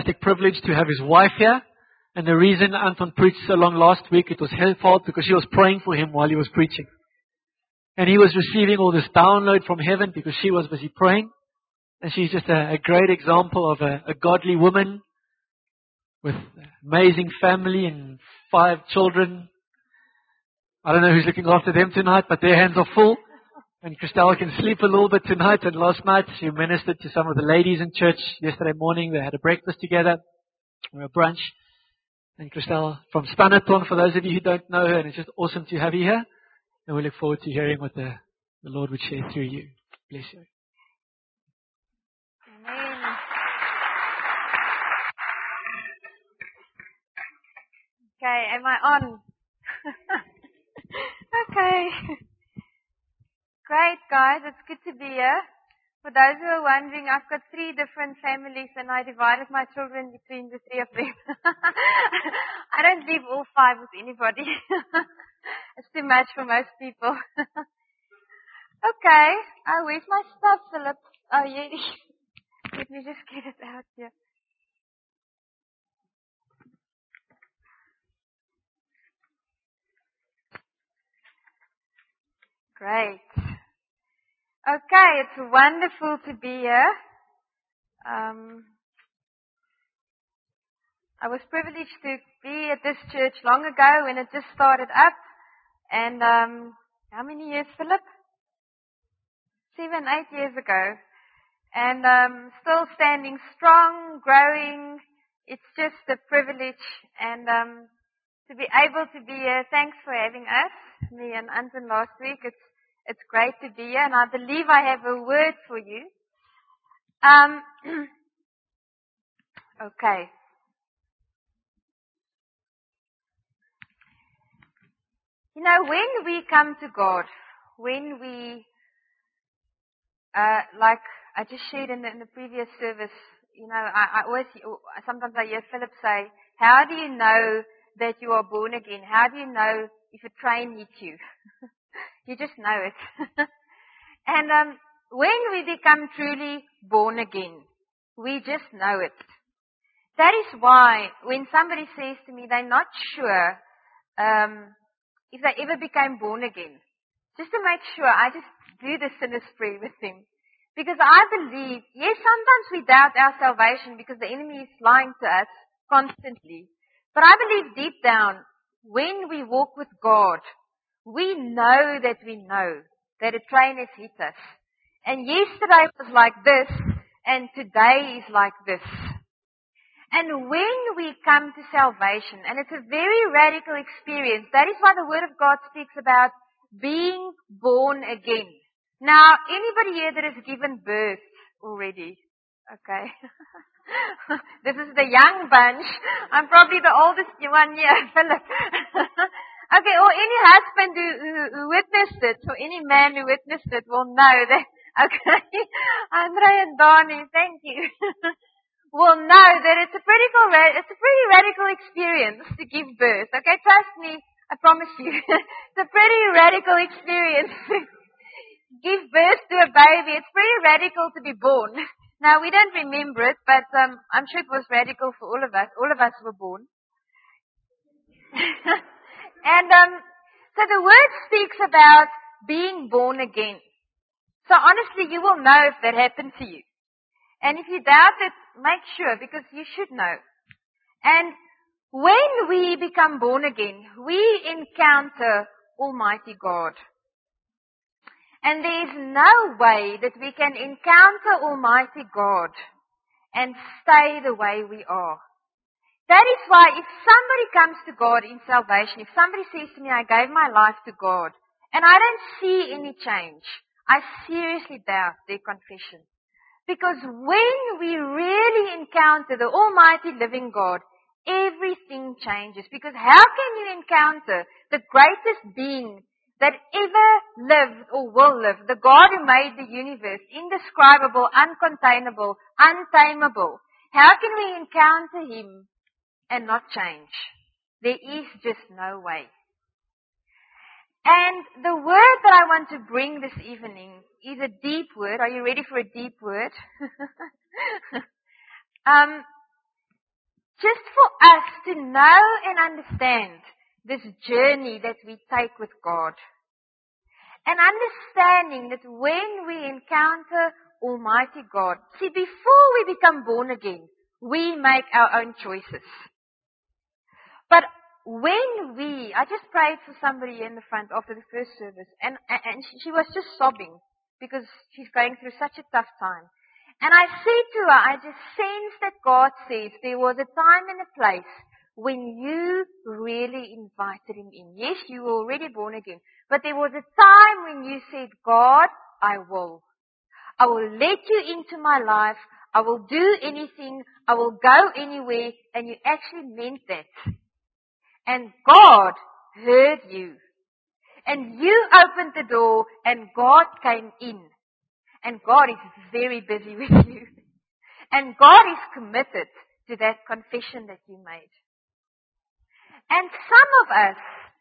fantastic privilege to have his wife here. And the reason Anton preached so long last week, it was her fault because she was praying for him while he was preaching. And he was receiving all this download from heaven because she was busy praying. And she's just a great example of a godly woman with amazing family and 5 children. I don't know who's looking after them tonight, but their hands are full. And Christelle can sleep a little bit tonight. And last night she ministered to some of the ladies in church. Yesterday morning they had a breakfast together, or a brunch. And Christelle from Spanaton, for those of you who don't know her, and it's just awesome to have you here. And we look forward to hearing what the Lord would share through you. Bless you. Amen. Okay, am I on? Okay. Great, guys. It's good to be here. For those who are wondering, I've got 3 different families and I divided my children between the 3 of them. I don't leave all 5 with anybody. It's too much for most people. Okay. Oh, where's my stuff, Philip? Oh, yeah. Let me just get it out here. Great. Okay, it's wonderful to be here. I was privileged to be at this church long ago when it just started up. And how many years, Philip? 7, 8 years ago. And still standing strong, growing. It's just a privilege. And to be able to be here, thanks for having us, me and Anton last week. It's great to be here. And I believe I have a word for you. Okay. You know, when we come to God, when we, like I just shared in the previous service, you know, I always, sometimes I hear Philip say, how do you know that you are born again? How do you know if a train hits you? You just know it. And when we become truly born again, we just know it. That is why when somebody says to me they're not sure if they ever became born again, just to make sure, I just do the sinner's prayer with them. Because I believe, yes, sometimes we doubt our salvation because the enemy is lying to us constantly. But I believe deep down, when we walk with God, we know that a train has hit us. And yesterday was like this, and today is like this. And when we come to salvation, and it's a very radical experience, that is why the Word of God speaks about being born again. Now, anybody here that has given birth already? Okay. This is the young bunch. I'm probably the oldest one here, Philip. Okay, or any husband who witnessed it, or any man who witnessed it will know that, okay. Andre and Donnie, thank you. Will know that it's a pretty radical experience to give birth. Okay, trust me, I promise you. It's a pretty radical experience to give birth to a baby. It's pretty radical to be born. Now, we don't remember it, but I'm sure it was radical for all of us. All of us were born. And so the word speaks about being born again. So honestly, you will know if that happened to you. And if you doubt it, make sure, because you should know. And when we become born again, we encounter Almighty God. And there is no way that we can encounter Almighty God and stay the way we are. That is why if somebody comes to God in salvation, if somebody says to me, I gave my life to God, and I don't see any change, I seriously doubt their confession. Because when we really encounter the Almighty living God, everything changes. Because how can you encounter the greatest being that ever lived or will live, the God who made the universe, indescribable, uncontainable, untamable? How can we encounter Him and not change? There is just no way. And the word that I want to bring this evening is a deep word. Are you ready for a deep word? just for us to know and understand this journey that we take with God. And understanding that when we encounter Almighty God, see, before we become born again, we make our own choices. But when I just prayed for somebody in the front after the first service, and she was just sobbing because she's going through such a tough time. And I said to her, I just sensed that God says there was a time and a place when you really invited Him in. Yes, you were already born again, but there was a time when you said, God, I will. I will let you into my life. I will do anything. I will go anywhere. And you actually meant that. And God heard you. And you opened the door and God came in. And God is very busy with you. And God is committed to that confession that you made. And some of us,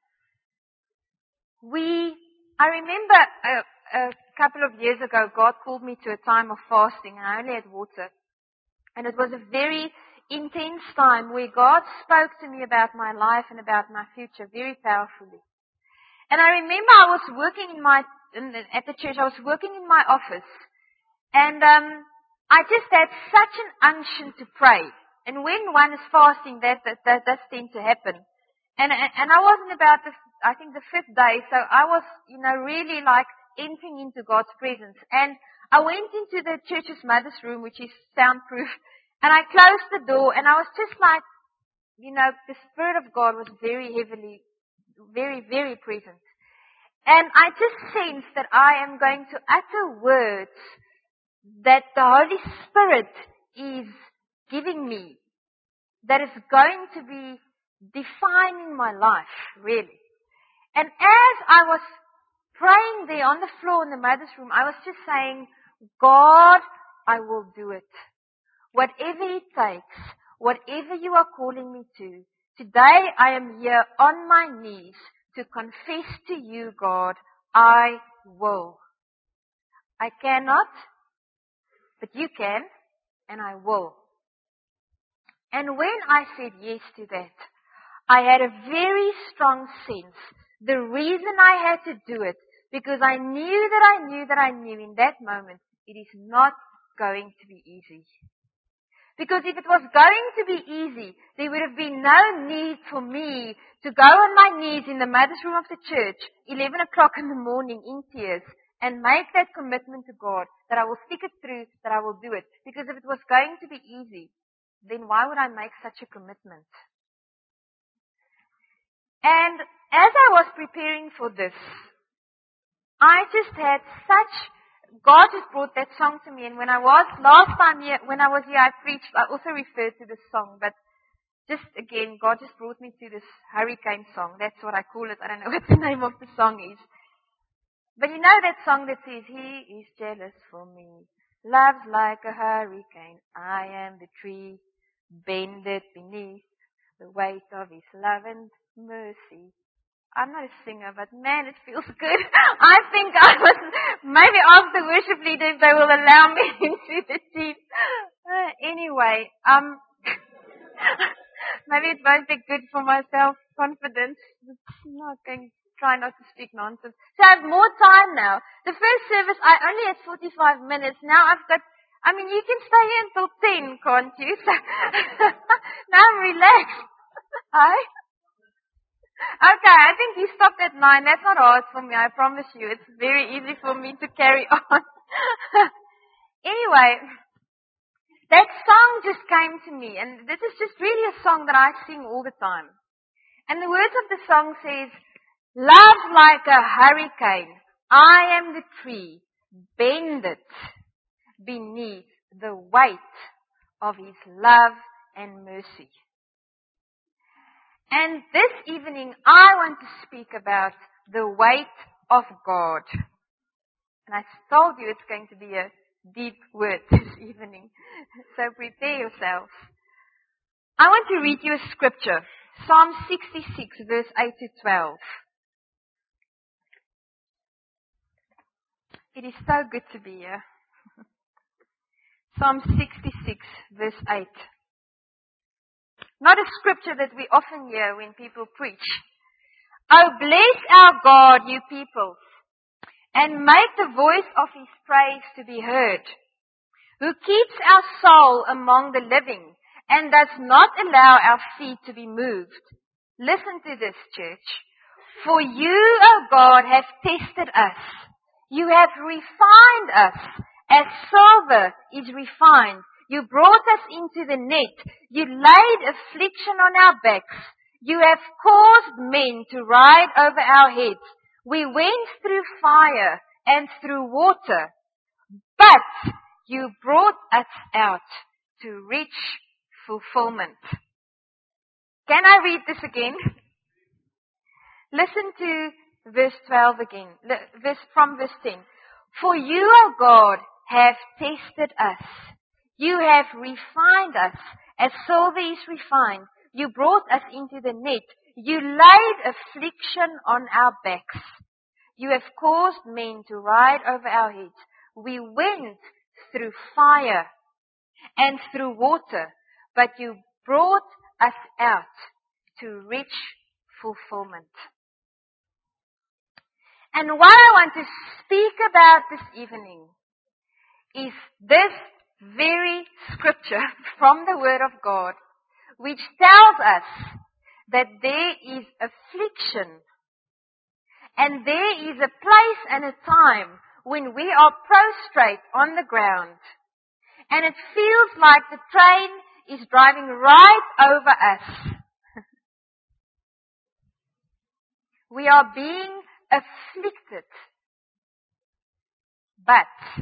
I remember a couple of years ago, God called me to a time of fasting and I only had water. And it was a very intense time where God spoke to me about my life and about my future very powerfully. And I remember I was working at the church, I was working in my office. And I just had such an unction to pray. And when one is fasting, that does tend to happen. And I wasn't about I think the 5th day, so I was, really like entering into God's presence. And I went into the church's mother's room, which is soundproof, and I closed the door, and I was just like, the Spirit of God was very heavily, very, very present. And I just sensed that I am going to utter words that the Holy Spirit is giving me, that is going to be defining my life, really. And as I was praying there on the floor in the mother's room, I was just saying, God, I will do it. Whatever it takes, whatever you are calling me to, today I am here on my knees to confess to you, God, I will. I cannot, but you can, and I will. And when I said yes to that, I had a very strong sense. The reason I had to do it, because I knew that I knew that I knew in that moment, it is not going to be easy. Because if it was going to be easy, there would have been no need for me to go on my knees in the mother's room of the church, 11 o'clock in the morning in tears, and make that commitment to God, that I will stick it through, that I will do it. Because if it was going to be easy, then why would I make such a commitment? And as I was preparing for this, I just had God just brought that song to me. And when I was, last time here, when I was here, I preached, I also referred to this song. But just again, God just brought me to this hurricane song. That's what I call it. I don't know what the name of the song is. But you know that song that says, He is jealous for me. Love's like a hurricane. I am the tree, bended beneath the weight of His love and mercy. I'm not a singer, but man, it feels good. I think maybe after worship leaders, they will allow me into the team. Anyway, maybe it won't be good for my self-confidence. I'm not going to try not to speak nonsense. So I have more time now. The first service, I only had 45 minutes. Now you can stay here until 10, can't you? So now I'm relaxed. Hi? Okay, I think you stopped at 9. That's not hard for me, I promise you. It's very easy for me to carry on. Anyway, that song just came to me, and this is just really a song that I sing all the time. And the words of the song says, Love like a hurricane, I am the tree, bended beneath the weight of His love and mercy. And this evening, I want to speak about the weight of God. And I told you it's going to be a deep word this evening. So prepare yourselves. I want to read you a scripture. Psalm 66, verse 8 to 12. It is so good to be here. Psalm 66, verse 8. not a scripture that we often hear when people preach. Oh, bless our God, you peoples, and make the voice of his praise to be heard, who keeps our soul among the living and does not allow our feet to be moved. Listen to this, church. For you, O God, have tested us. You have refined us as silver is refined. You brought us into the net. You laid affliction on our backs. You have caused men to ride over our heads. We went through fire and through water, but you brought us out to reach fulfillment. Can I read this again? Listen to verse 12 again, from verse 10. For you, O God, have tested us. You have refined us as silver is refined. You brought us into the net. You laid affliction on our backs. You have caused men to ride over our heads. We went through fire and through water, but you brought us out to reach fulfillment. And what I want to speak about this evening is this very scripture from the Word of God, which tells us that there is affliction and there is a place and a time when we are prostrate on the ground and it feels like the train is driving right over us. We are being afflicted, but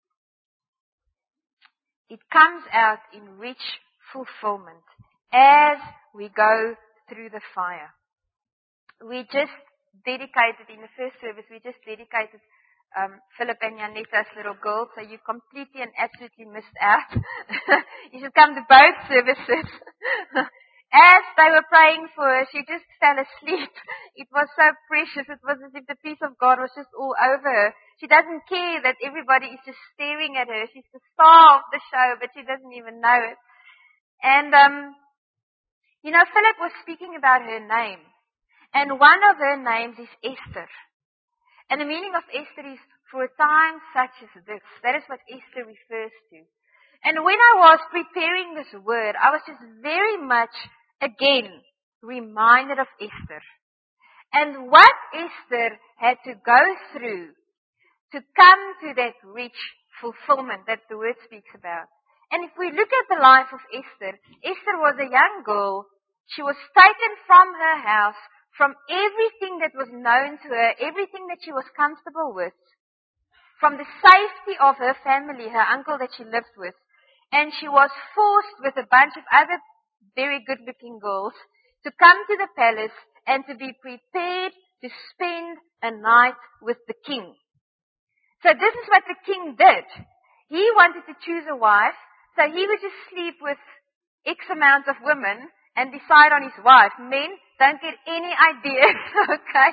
it comes out in rich fulfillment as we go through the fire. We just dedicated, in the first service, Philip and Janeta's little girl, so you completely and absolutely missed out. You should come to both services. As they were praying for her, she just fell asleep. It was so precious. It was as if the peace of God was just all over her. She doesn't care that everybody is just staring at her. She's the star of the show, but she doesn't even know it. And, Philip was speaking about her name. And one of her names is Esther. And the meaning of Esther is for a time such as this. That is what Esther refers to. And when I was preparing this word, I was just very much, again, reminded of Esther. And what Esther had to go through to come to that rich fulfillment that the word speaks about. And if we look at the life of Esther, Esther was a young girl. She was taken from her house, from everything that was known to her, everything that she was comfortable with, from the safety of her family, her uncle that she lived with. And she was forced with a bunch of other very good-looking girls to come to the palace and to be prepared to spend a night with the king. So this is what the king did. He wanted to choose a wife, so he would just sleep with X amount of women and decide on his wife. Men, don't get any ideas, okay?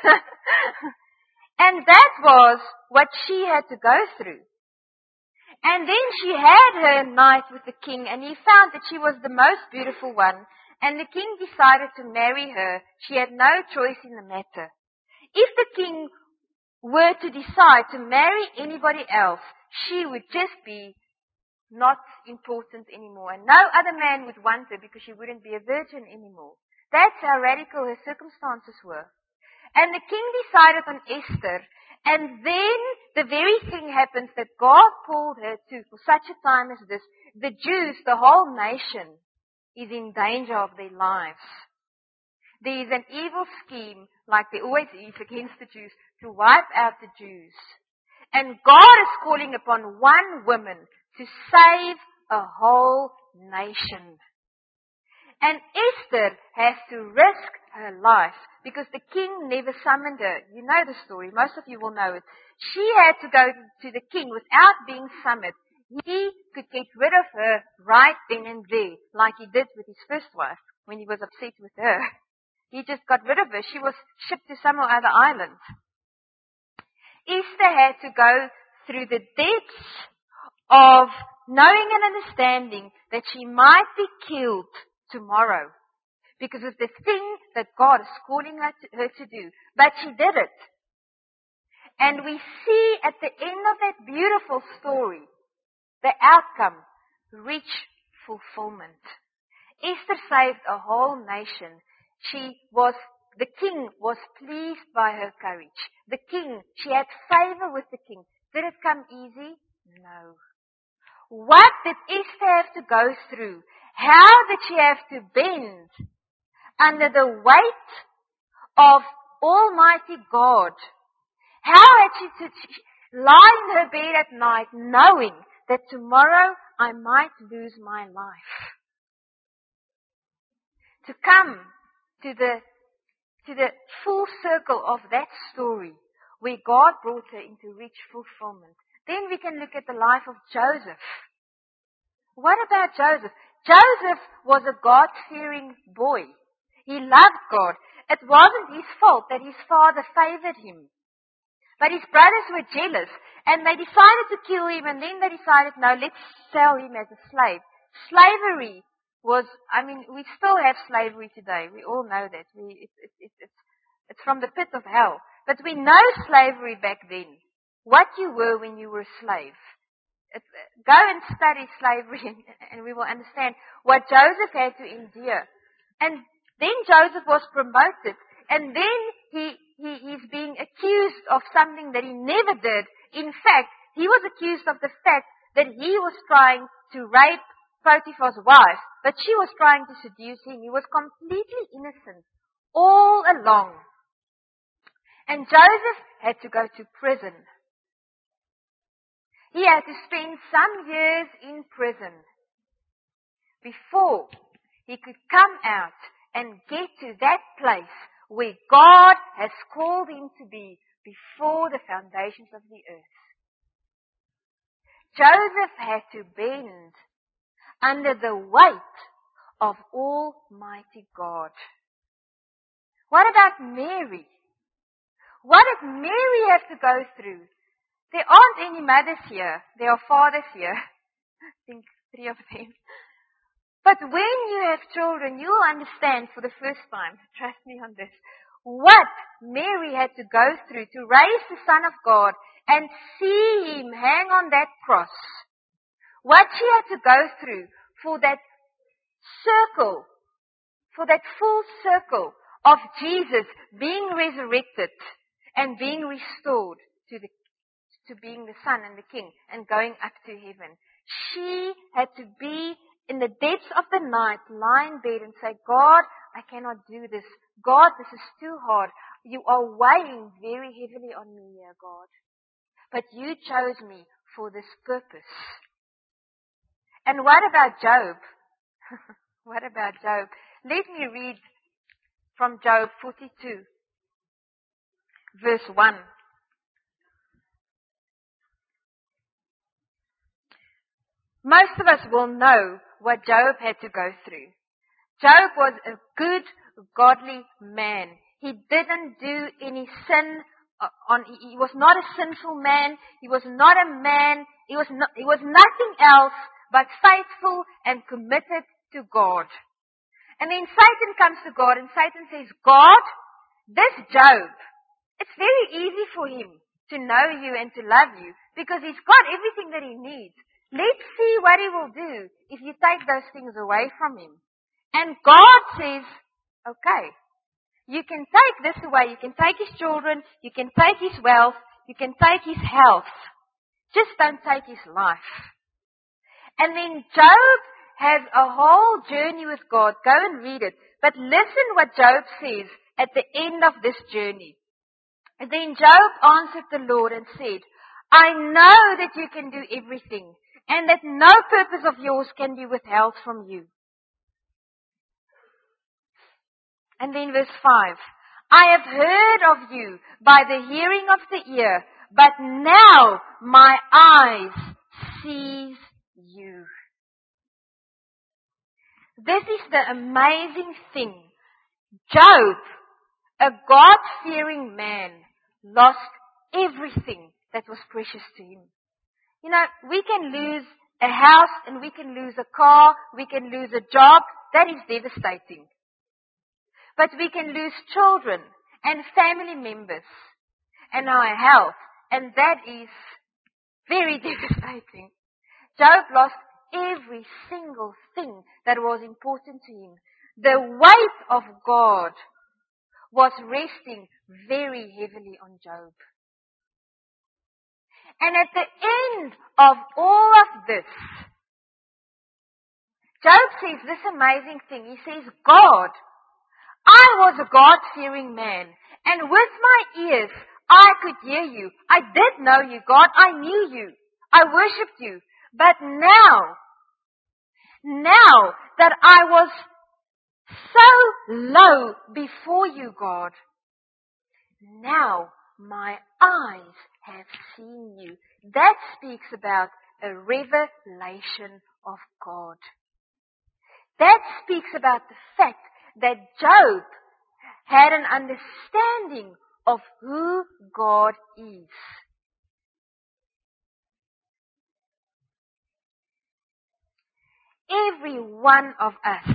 And that was what she had to go through. And then she had her night with the king, and he found that she was the most beautiful one, and the king decided to marry her. She had no choice in the matter. If the king were to decide to marry anybody else, she would just be not important anymore, and no other man would want her because she wouldn't be a virgin anymore. That's how radical her circumstances were. And the king decided on Esther, and then the very thing happens that God called her to for such a time as this. The Jews, the whole nation, is in danger of their lives. There is an evil scheme, like there always is against the Jews, to wipe out the Jews. And God is calling upon one woman to save a whole nation. And Esther has to risk her life because the king never summoned her. You know the story. Most of you will know it. She had to go to the king without being summoned. He could get rid of her right then and there, like he did with his first wife when he was upset with her. He just got rid of her. She was shipped to some other island. Esther had to go through the depths of knowing and understanding that she might be killed tomorrow because of the thing that God is calling her to do. But she did it. And we see at the end of that beautiful story, the outcome, rich fulfillment. Esther saved a whole nation. The king was pleased by her courage. She had favor with the king. Did it come easy? No. What did Esther have to go through? How did she have to bend under the weight of Almighty God? How had she to lie in her bed at night knowing that tomorrow I might lose my life? To come to the full circle of that story where God brought her into rich fulfillment. Then we can look at the life of Joseph. What about Joseph? Joseph was a God-fearing boy. He loved God. It wasn't his fault that his father favored him. But his brothers were jealous and they decided to kill him, and then they decided, no, let's sell him as a slave. Slavery we still have slavery today. We all know that. It's from the pit of hell. But we know slavery back then. What you were when you were a slave. Go and study slavery and we will understand what Joseph had to endure. And then Joseph was promoted. And then he's being accused of something that he never did. In fact, he was accused of the fact that he was trying to rape Potiphar's wife, but she was trying to seduce him. He was completely innocent all along. And Joseph had to go to prison. He had to spend some years in prison before he could come out and get to that place where God has called him to be before the foundations of the earth. Joseph had to bend under the weight of Almighty God. What about Mary? What did Mary have to go through? There aren't any mothers here. There are fathers here. I think 3 of them. But when you have children, you will understand for the first time, trust me on this, what Mary had to go through to raise the Son of God and see him hang on that cross. What she had to go through for that circle, for that full circle of Jesus being resurrected and being restored to being the Son and the King and going up to heaven. She had to be in the depths of the night, lie in bed and say, God, I cannot do this. God, this is too hard. You are weighing very heavily on me here, God. But you chose me for this purpose. And what about Job? What about Job? Let me read from Job 42, verse 1. Most of us will know what Job had to go through. Job was a good, godly man. He didn't do any sin. He was not a sinful man. He was not a man. He was nothing else but faithful and committed to God. And then Satan comes to God and Satan says, God, this Job, it's very easy for him to know you and to love you because he's got everything that he needs. Let's see what he will do if you take those things away from him. And God says, okay, you can take this away. You can take his children. You can take his wealth. You can take his health. Just don't take his life. And then Job has a whole journey with God. Go and read it. But listen what Job says at the end of this journey. And then Job answered the Lord and said, I know that you can do everything and that no purpose of yours can be withheld from you. And then verse 5. I have heard of you by the hearing of the ear, but now my eyes sees you. This is the amazing thing. Job, a God-fearing man, lost everything that was precious to him. You know, we can lose a house and we can lose a car, we can lose a job, that is devastating. But we can lose children and family members and our health, and that is very devastating. Job lost every single thing that was important to him. The weight of God was resting very heavily on Job. And at the end of all of this, Job says this amazing thing. He says, God, I was a God-fearing man, and with my ears I could hear you. I did know you, God. I knew you. I worshipped you. But now that I was so low before you, God, now my eyes have seen you. That speaks about a revelation of God. That speaks about the fact that Job had an understanding of who God is. Every one of us,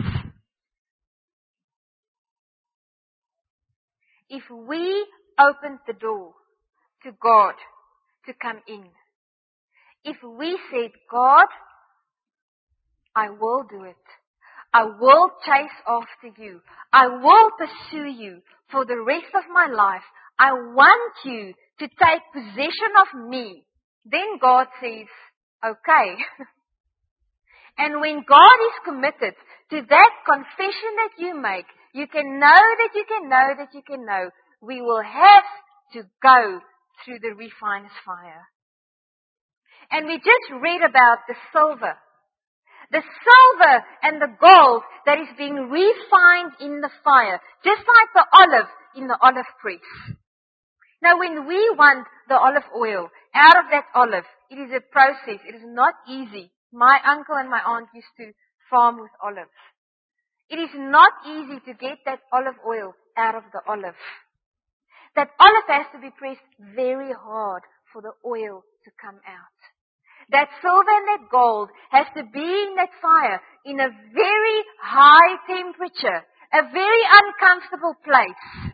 if we opened the door to God to come in, if we said, God, I will do it. I will chase after you. I will pursue you for the rest of my life. I want you to take possession of me. Then God says, okay. And when God is committed to that confession that you make, you can know that you can know that you can know, we will have to go through the refiner's fire. And we just read about the silver. The silver and the gold that is being refined in the fire, just like the olive in the olive press. Now when we want the olive oil out of that olive, it is a process. It is not easy. My uncle and my aunt used to farm with olives. It is not easy to get that olive oil out of the olive. That olive has to be pressed very hard for the oil to come out. That silver and that gold has to be in that fire in a very high temperature, a very uncomfortable place,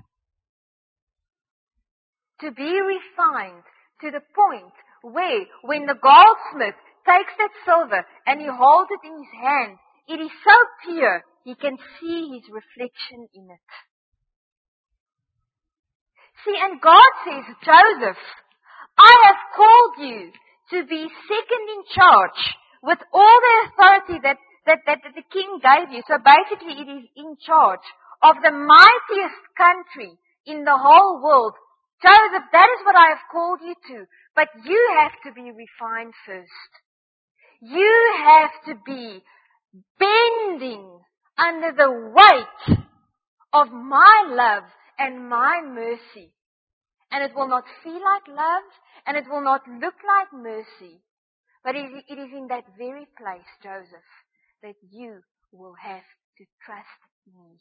to be refined to the point where when the goldsmith takes that silver and he holds it in his hand, it is so pure he can see his reflection in it. See, and God says, Joseph, I have called you to be second in charge with all the authority that the king gave you. So basically it is in charge of the mightiest country in the whole world. Joseph, that is what I have called you to. But you have to be refined first. You have to be bending under the weight of my love and my mercy. And it will not feel like love, and it will not look like mercy. But it is in that very place, Joseph, that you will have to trust me.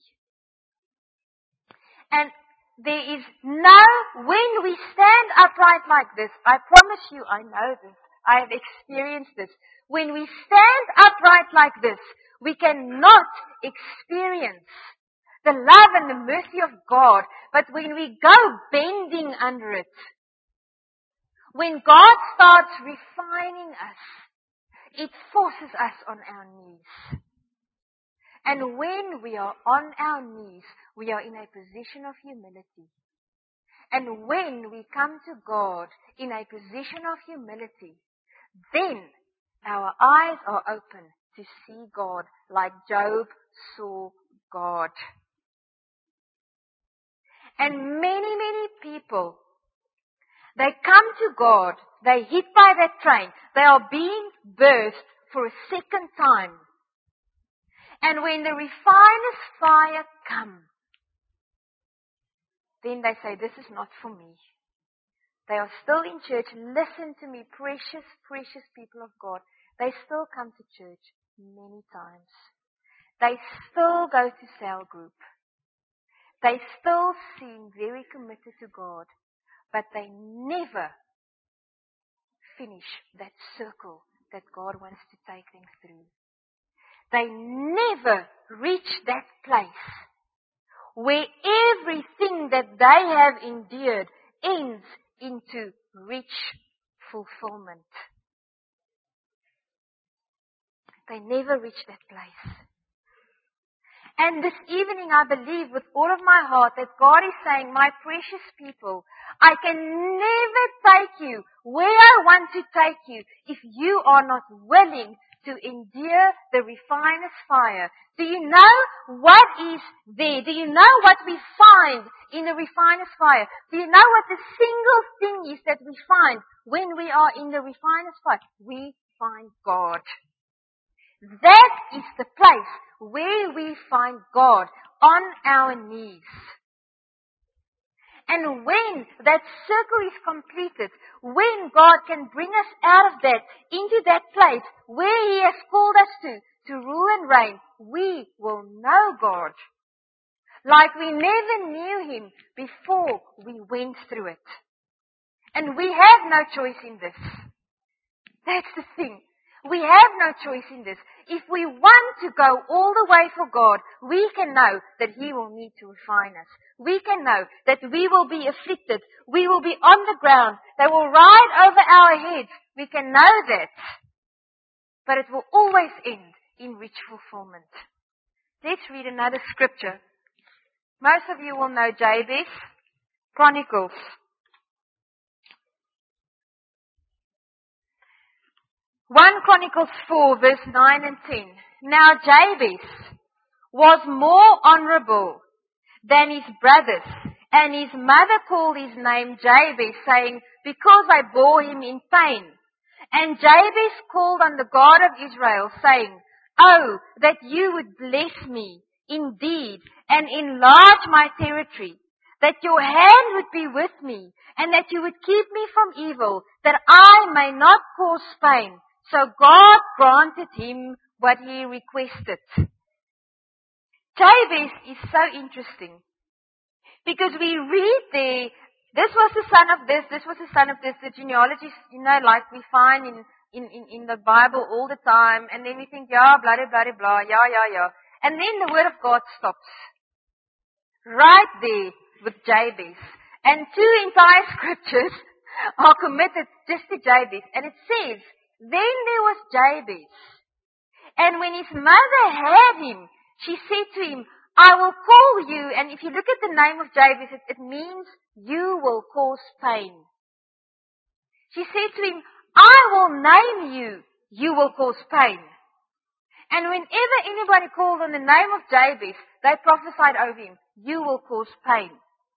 And there is when we stand upright like this, I promise you, I know this, I have experienced this. When we stand upright like this, we cannot experience the love and the mercy of God. But when we go bending under it, when God starts refining us, it forces us on our knees. And when we are on our knees, we are in a position of humility. And when we come to God in a position of humility, then our eyes are open to see God like Job saw God. And many, many people, they come to God, they hit by that train, they are being birthed for a second time. And when the refiner's fire comes, then they say, this is not for me. They are still in church. Listen to me, precious, precious people of God. They still come to church many times. They still go to cell group. They still seem very committed to God, but they never finish that circle that God wants to take them through. they never reach that place where everything that they have endured ends into rich fulfillment. They never reach that place. And this evening I believe with all of my heart that God is saying, my precious people, I can never take you where I want to take you if you are not willing to endure the refiner's fire. Do you know what is there? Do you know what we find in the refiner's fire? Do you know what the single thing is that we find when we are in the refiner's fire? We find God. That is the place where we find God on our knees. And when that circle is completed, when God can bring us out of that, into that place where He has called us to rule and reign, we will know God like we never knew Him before we went through it. And we have no choice in this. That's the thing. We have no choice in this. If we want to go all the way for God, we can know that He will need to refine us. We can know that we will be afflicted. We will be on the ground. They will ride over our heads. We can know that. But it will always end in rich fulfillment. Let's read another scripture. Most of you will know Jabez, Chronicles. 1 Chronicles 4 verse 9 and 10. Now Jabez was more honorable than his brothers, and his mother called his name Jabez, saying, because I bore him in pain. And Jabez called on the God of Israel, saying, oh, that you would bless me indeed and enlarge my territory, that your hand would be with me, and that you would keep me from evil, that I may not cause pain. So God granted him what he requested. Jabez is so interesting because we read there, this was the son of this was the son of this, the genealogies, like we find in the Bible all the time, and then we think, yeah, blah, blah, blah, blah, yeah. And then the word of God stops. Right there with Jabez. And 2 entire scriptures are committed just to Jabez. And it says, then there was Jabez. And when his mother had him, she said to him, I will call you. And if you look at the name of Jabez, it means you will cause pain. She said to him, I will name you. You will cause pain. And whenever anybody called on the name of Jabez, they prophesied over him, you will cause pain.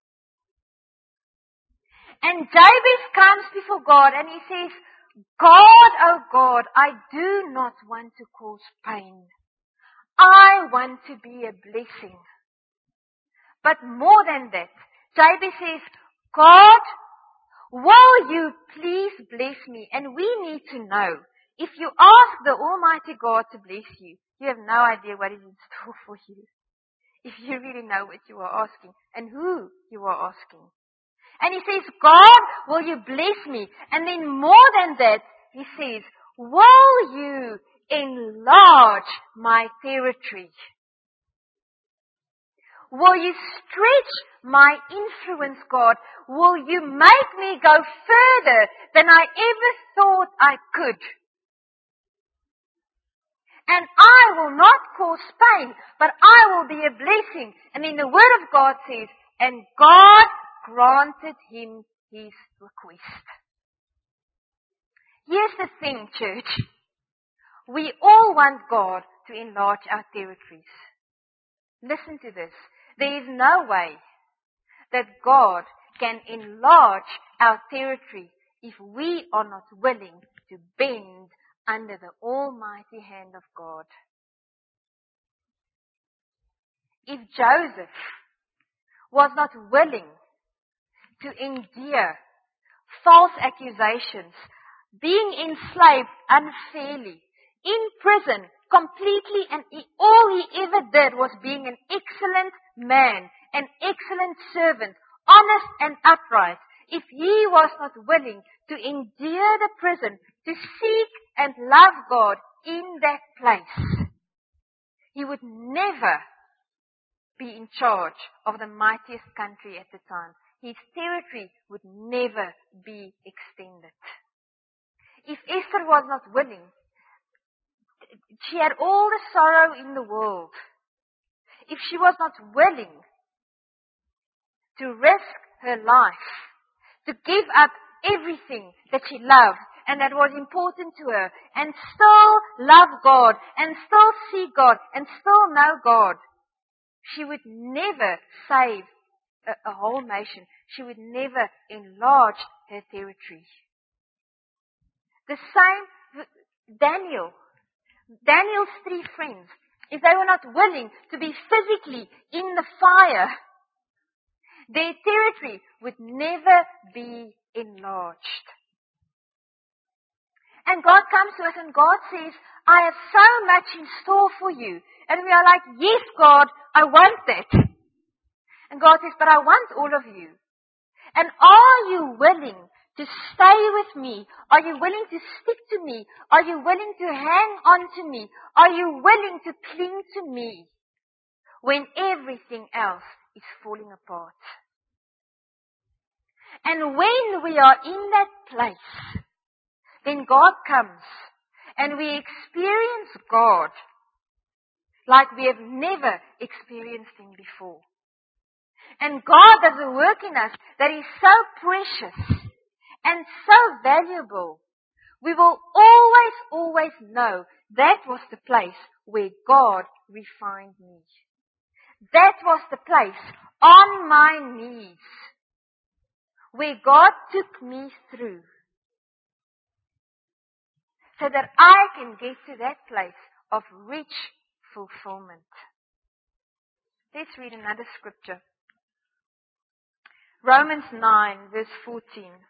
And Jabez comes before God and he says, God, oh God, I do not want to cause pain. I want to be a blessing. But more than that, Jabez says, God, will you please bless me? And we need to know, if you ask the Almighty God to bless you, you have no idea what is in store for you. If you really know what you are asking and who you are asking. And he says, God, will you bless me? And then more than that, he says, will you enlarge my territory? Will you stretch my influence, God? Will you make me go further than I ever thought I could? And I will not cause pain, but I will be a blessing. And then the Word of God says, and God granted him his request. Here's the thing, church. We all want God to enlarge our territories. Listen to this. There is no way that God can enlarge our territory if we are not willing to bend under the almighty hand of God. If Joseph was not willing to endure false accusations, being enslaved unfairly, in prison completely, and all he ever did was being an excellent man, an excellent servant, honest and upright. If he was not willing to endure the prison, to seek and love God in that place, he would never be in charge of the mightiest country at the time. His territory would never be extended. If Esther was not willing, she had all the sorrow in the world. If she was not willing to risk her life, to give up everything that she loved and that was important to her, and still love God, and still see God, and still know God, she would never save a whole nation. She would never enlarge her territory. The same, Daniel's 3 friends, if they were not willing to be physically in the fire, their territory would never be enlarged. And God comes to us and God says, I have so much in store for you. And we are like, yes, God, I want that. And God says, but I want all of you. And are you willing to stay with me? Are you willing to stick to me? Are you willing to hang on to me? Are you willing to cling to me when everything else is falling apart? And when we are in that place, then God comes and we experience God like we have never experienced Him before. And God does a work in us that is so precious and so valuable. We will always know that was the place where God refined me. That was the place on my knees where God took me through, so that I can get to that place of rich fulfillment. Let's read another scripture. Romans 9, verse 14.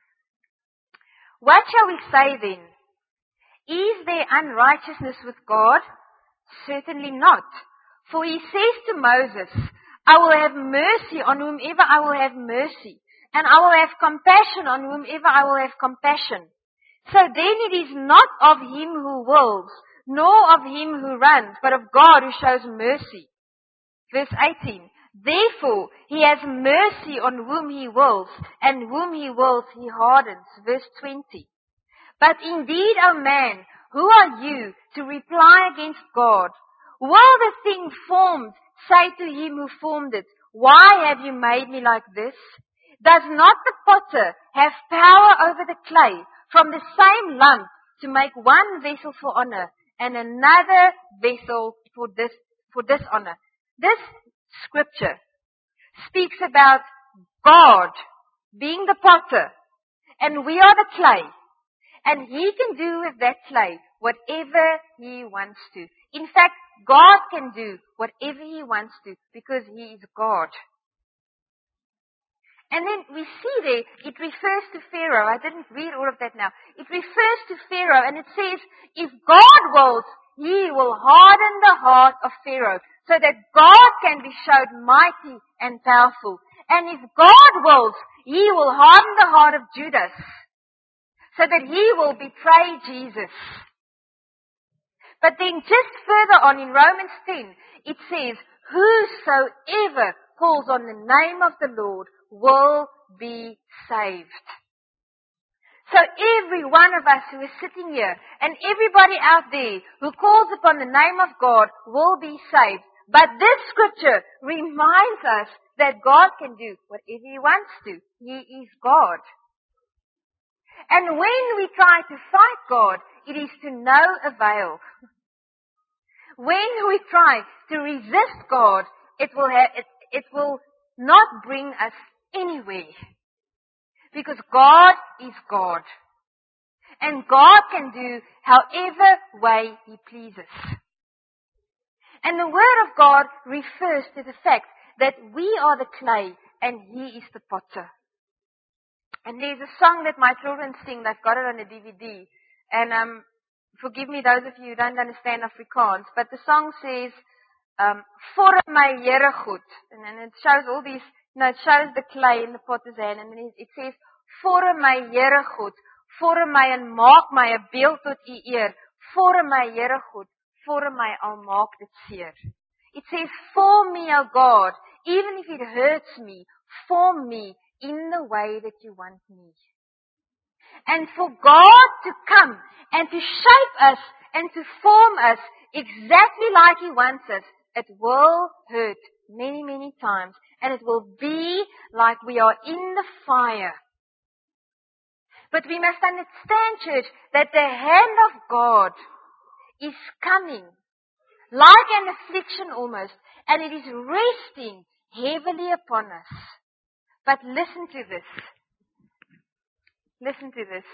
What shall we say then? Is there unrighteousness with God? Certainly not. For He says to Moses, I will have mercy on whomever I will have mercy, and I will have compassion on whomever I will have compassion. So then it is not of him who wills, nor of him who runs, but of God who shows mercy. Verse 18. Therefore, He has mercy on whom He wills, and whom He wills He hardens. Verse 20. But indeed, O man, who are you to reply against God? Will the thing formed say to him who formed it, why have you made me like this? Does not the potter have power over the clay from the same lump to make one vessel for honor and another vessel for dishonor? This scripture speaks about God being the potter and we are the clay, and He can do with that clay whatever He wants to. In fact, God can do whatever He wants to because He is God. And then we see there, it refers to Pharaoh. I didn't read all of that now. It refers to Pharaoh and it says, if God wills, He will harden the heart of Pharaoh so that God can be showed mighty and powerful. And if God wills, He will harden the heart of Judas so that he will betray Jesus. But then just further on in Romans 10, it says, whosoever calls on the name of the Lord will be saved. So every one of us who is sitting here and everybody out there who calls upon the name of God will be saved. But this scripture reminds us that God can do whatever He wants to. He is God. And when we try to fight God, it is to no avail. When we try to resist God, it will not bring us anywhere. Because God is God. And God can do however way He pleases. And the Word of God refers to the fact that we are the clay and He is the potter. And there's a song that my children sing. They've got it on a DVD. And forgive me those of you who don't understand Afrikaans. But the song says, Vorm my Here goed. And then it shows all these, it shows the clay in the potter's hand. And then it says, Vorm my Here goed. Vorm my en maak my 'n beeld tot U eer. Vorm my Here goed. vorm my al maak dit seer. It says, form me, O God, even if it hurts me, form me in the way that you want me. And for God to come and to shape us and to form us exactly like He wants us, it will hurt many, many times. And it will be like we are in the fire. But we must understand, church, that the hand of God is coming, like an affliction almost, and it is resting heavily upon us. But listen to this. Listen to this.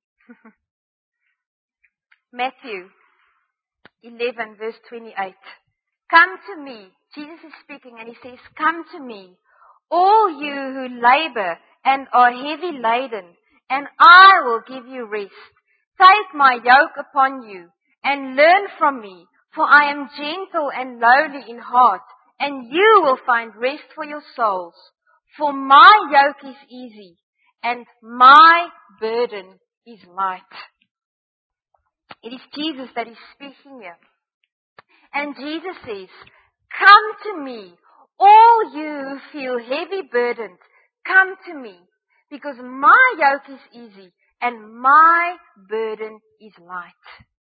Matthew 11 verse 28. Come to me. Jesus is speaking and He says, come to me, all you who labor and are heavy laden, and I will give you rest. Take my yoke upon you and learn from me, for I am gentle and lowly in heart, and you will find rest for your souls. For my yoke is easy and my burden is light. It is Jesus that is speaking here. And Jesus says, come to me, all you who feel heavy burdened, come to me, because my yoke is easy and my burden is light.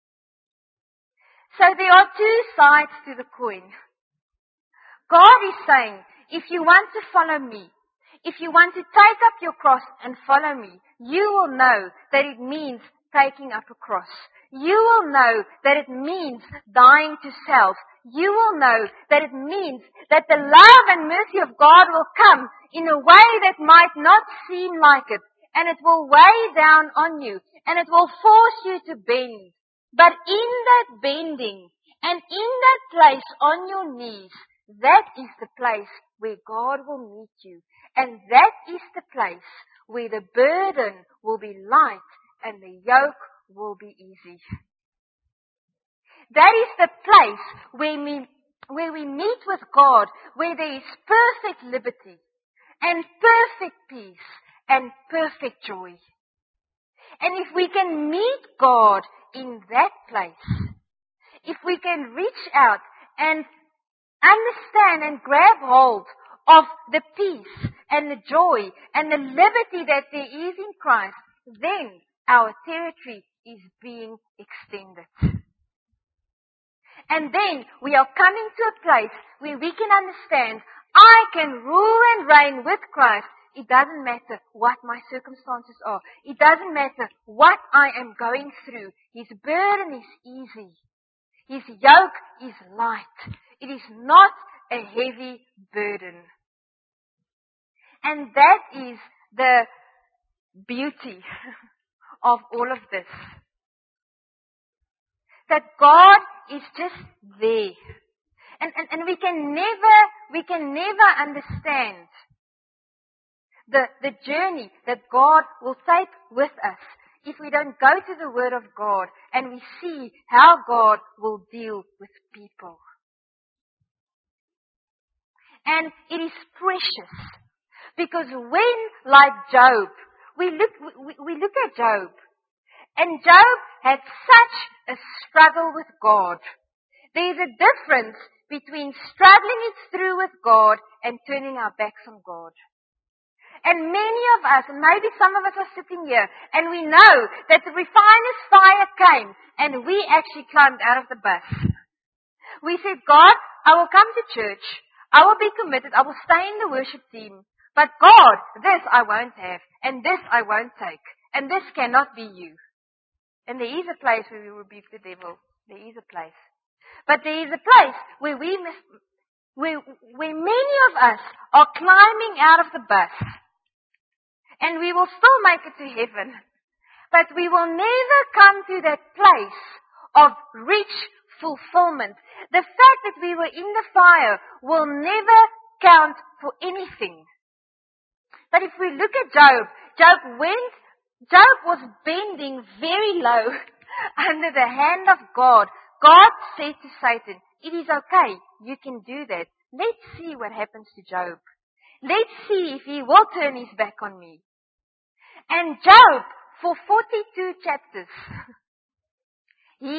So there are two sides to the coin. God is saying, if you want to follow me, if you want to take up your cross and follow me, you will know that it means taking up a cross. You will know that it means dying to self. You will know that it means that the love and mercy of God will come in a way that might not seem like it. And it will weigh down on you. And it will force you to bend. But in that bending and in that place on your knees, that is the place where God will meet you. And that is the place where the burden will be light and the yoke will be easy. That is the place where we meet with God, where there is perfect liberty and perfect peace and perfect joy. And if we can meet God in that place, if we can reach out and understand and grab hold of the peace and the joy and the liberty that there is in Christ, then our territory is being extended. And then we are coming to a place where we can understand, I can rule and reign with Christ. It doesn't matter what my circumstances are. It doesn't matter what I am going through. His burden is easy. His yoke is light. It is not a heavy burden. And that is the beauty of all of this. That God is just there. And we can never understand the journey that God will take with us if we don't go to the Word of God and we see how God will deal with people. And it is precious. Because when, like Job, we look at Job, and Job had such a struggle with God. There's a difference between struggling it through with God and turning our backs on God. And many of us, and maybe some of us are sitting here, and we know that the refiner's fire came, and we actually climbed out of the bus. We said, God, I will come to church, I will be committed, I will stay in the worship team, but God, this I won't have, and this I won't take, and this cannot be you. And there is a place where we rebuke the devil. There is a place. But there is a place where where many of us are climbing out of the bus. And we will still make it to heaven. But we will never come to that place of rich fulfillment. The fact that we were in the fire will never count for anything. But if we look at Job was bending very low under the hand of God. God said to Satan, it is okay, you can do that. Let's see what happens to Job. Let's see if he will turn his back on me. And Job, for 42 chapters, he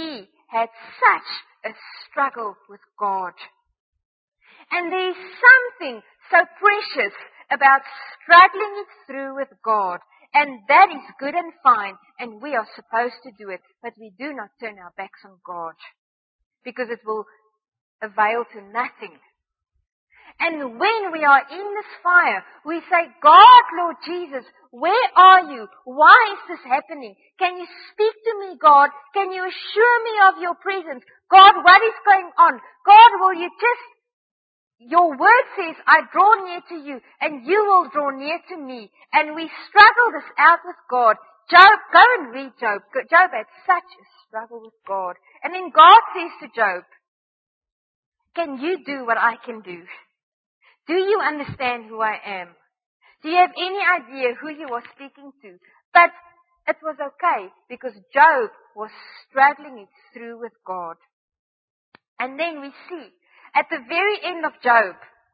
had such a struggle with God. And there is something so precious about struggling it through with God. And that is good and fine, and we are supposed to do it. But we do not turn our backs on God, because it will avail to nothing. And when we are in this fire, we say, God, Lord Jesus, where are you? Why is this happening? Can you speak to me, God? Can you assure me of your presence? God, what is going on? God, will you just, your word says, I draw near to you, and you will draw near to me. And we struggle this out with God. Job, go and read Job. Job had such a struggle with God. And then God says to Job, can you do what I can do? Do you understand who I am? Do you have any idea who he was speaking to? But it was okay, because Job was struggling it through with God. And then we see, at the very end of Job,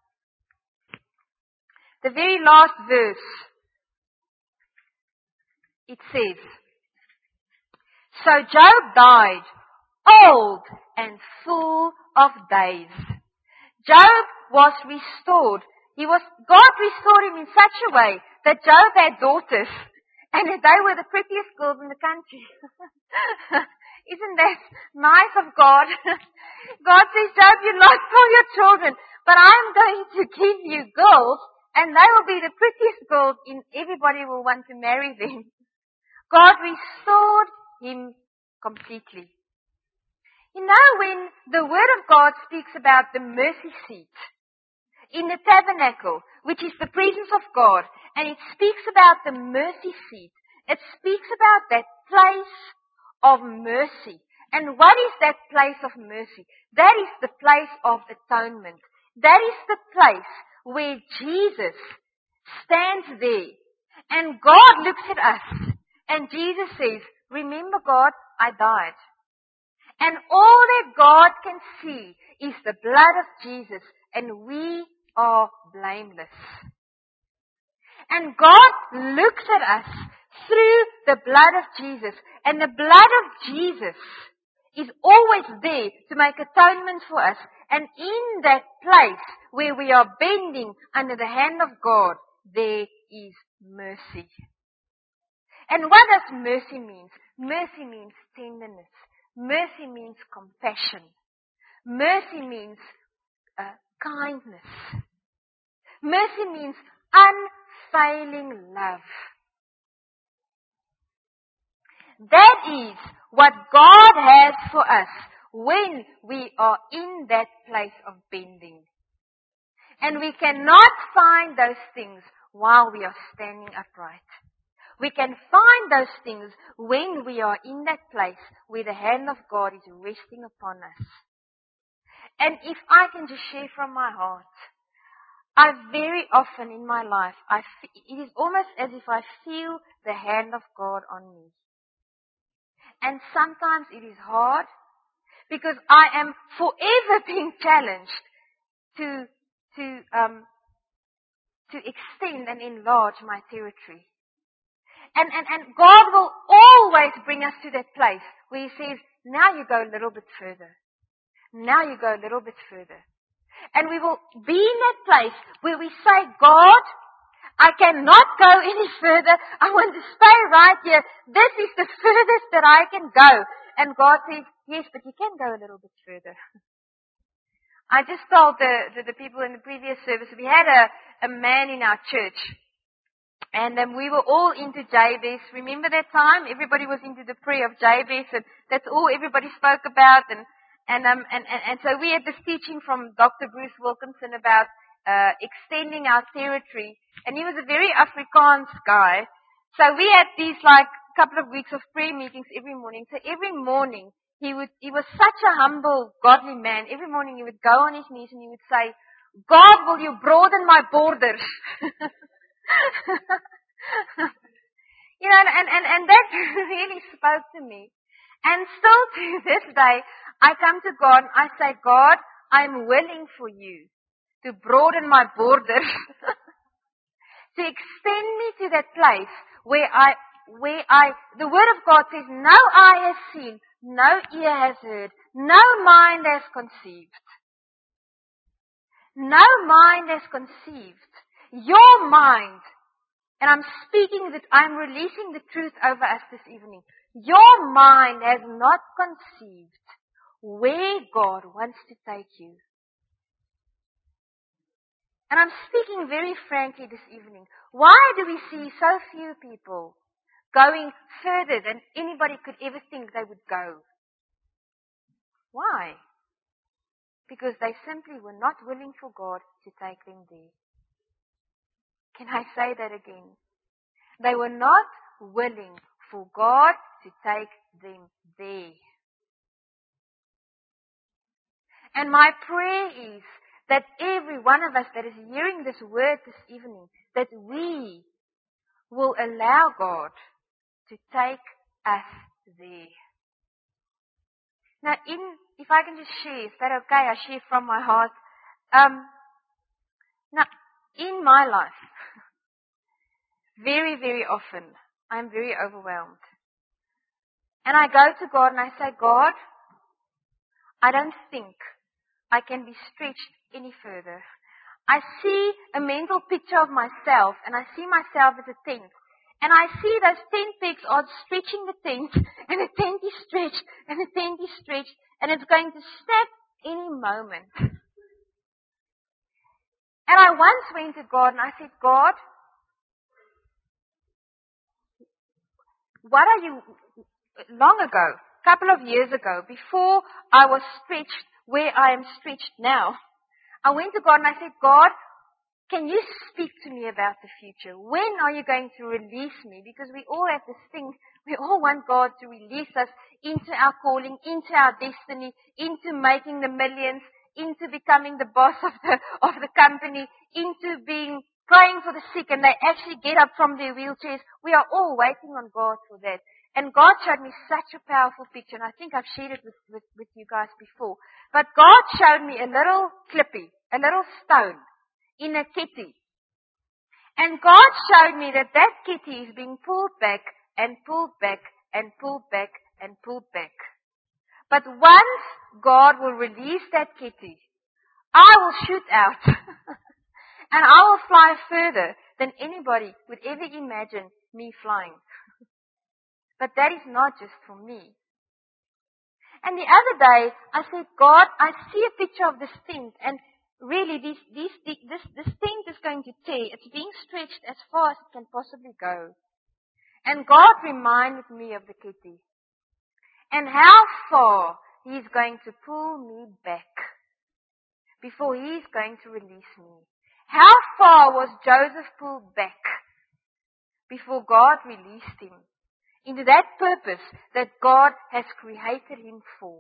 the very last verse, it says, so Job died, old and full of days. Job was restored. God restored him in such a way that Job had daughters, and they were the prettiest girls in the country. Isn't that nice of God? God says, Job, you lost all your children, but I'm going to give you girls, and they will be the prettiest girls, and everybody will want to marry them. God restored him completely. You know, when the Word of God speaks about the mercy seat in the tabernacle, which is the presence of God, and it speaks about the mercy seat, it speaks about that place of mercy. And what is that place of mercy? That is the place of atonement. That is the place where Jesus stands there. And God looks at us, and Jesus says, remember, God, I died. And all that God can see is the blood of Jesus, and we are blameless. And God looks at us through the blood of Jesus, and the blood of Jesus is always there to make atonement for us. And in that place where we are bending under the hand of God, there is mercy. And what does mercy mean? Mercy means tenderness. Mercy means compassion. Mercy means kindness. Mercy means unfailing love. That is what God has for us when we are in that place of bending. And we cannot find those things while we are standing upright. We can find those things when we are in that place where the hand of God is resting upon us. And if I can just share from my heart, I very often in my life, it is almost as if I feel the hand of God on me. And sometimes it is hard because I am forever being challenged to extend and enlarge my territory. And God will always bring us to that place where He says, now you go a little bit further. Now you go a little bit further. And we will be in that place where we say, God, I cannot go any further. I want to stay right here. This is the furthest that I can go. And God says, yes, but you can go a little bit further. I just told the people in the previous service, we had a man in our church. And we were all into Jabez. Remember that time? Everybody was into the prayer of Jabez, and that's all everybody spoke about. And so we had this teaching from Dr. Bruce Wilkinson about extending our territory. And he was a very Afrikaans guy. So we had these couple of weeks of prayer meetings every morning. So every morning he was such a humble, godly man. Every morning he would go on his knees and he would say, God, will you broaden my borders? You know, and that really spoke to me. And still to this day, I come to God and I say, God, I'm willing for you to broaden my borders, to extend me to that place where the Word of God says, no eye has seen, no ear has heard, no mind has conceived. No mind has conceived. Your mind, and I'm releasing the truth over us this evening. Your mind has not conceived where God wants to take you. And I'm speaking very frankly this evening. Why do we see so few people going further than anybody could ever think they would go? Why? Because they simply were not willing for God to take them there. Can I say that again? They were not willing for God to take them there. And my prayer is that every one of us that is hearing this word this evening, that we will allow God to take us there. Now, if I can just share, is that okay? I share from my heart. Now, in my life, very, very often, I'm very overwhelmed. And I go to God and I say, God, I don't think I can be stretched any further. I see a mental picture of myself and I see myself as a tent. And I see those tent pegs are stretching the tent and the tent is stretched and the tent is stretched and it's going to snap any moment. And I once went to God and I said, God, what are you, long ago, a couple of years ago, before I was stretched where I am stretched now, I went to God and I said, God, can you speak to me about the future? When are you going to release me? Because we all have this thing, we all want God to release us into our calling, into our destiny, into making the millions, into becoming the boss of the company, into praying for the sick and they actually get up from their wheelchairs. We are all waiting on God for that. And God showed me such a powerful picture, and I think I've shared it with you guys before. But God showed me a little clippy, a little stone in a kitty. And God showed me that kitty is being pulled back and pulled back and pulled back and pulled back. But once God will release that kitty, I will shoot out and I will fly further than anybody would ever imagine me flying. But that is not just for me. And the other day, I said, God, I see a picture of this tent, and really, this tent is going to tear. It's being stretched as far as it can possibly go. And God reminded me of the kitty. And how far He's going to pull me back before He's going to release me. How far was Joseph pulled back before God released him into that purpose that God has created him for?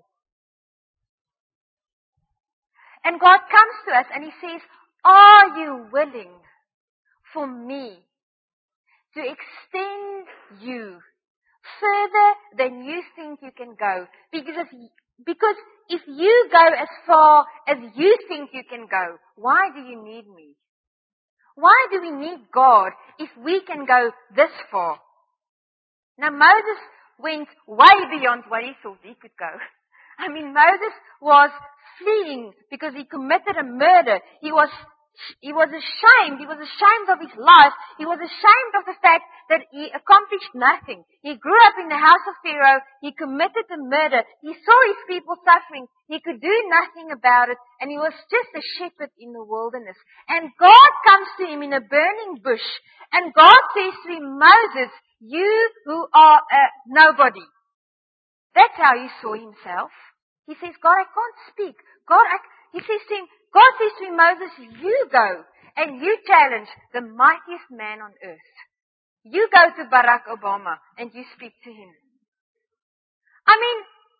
And God comes to us and He says, are you willing for me to extend you further than you think you can go? Because if you go as far as you think you can go, why do you need me? Why do we need God if we can go this far? Now Moses went way beyond what he thought he could go. I mean, Moses was fleeing because he committed a murder. He was ashamed. He was ashamed of his life. He was ashamed of the fact that he accomplished nothing. He grew up in the house of Pharaoh. He committed a murder. He saw his people suffering. He could do nothing about it. And he was just a shepherd in the wilderness. And God comes to him in a burning bush. And God says to him, Moses, you who are a nobody. That's how he saw himself. He says, God, I can't speak. He says to him, God says to him, Moses, you go and you challenge the mightiest man on earth. You go to Barack Obama and you speak to him. I mean,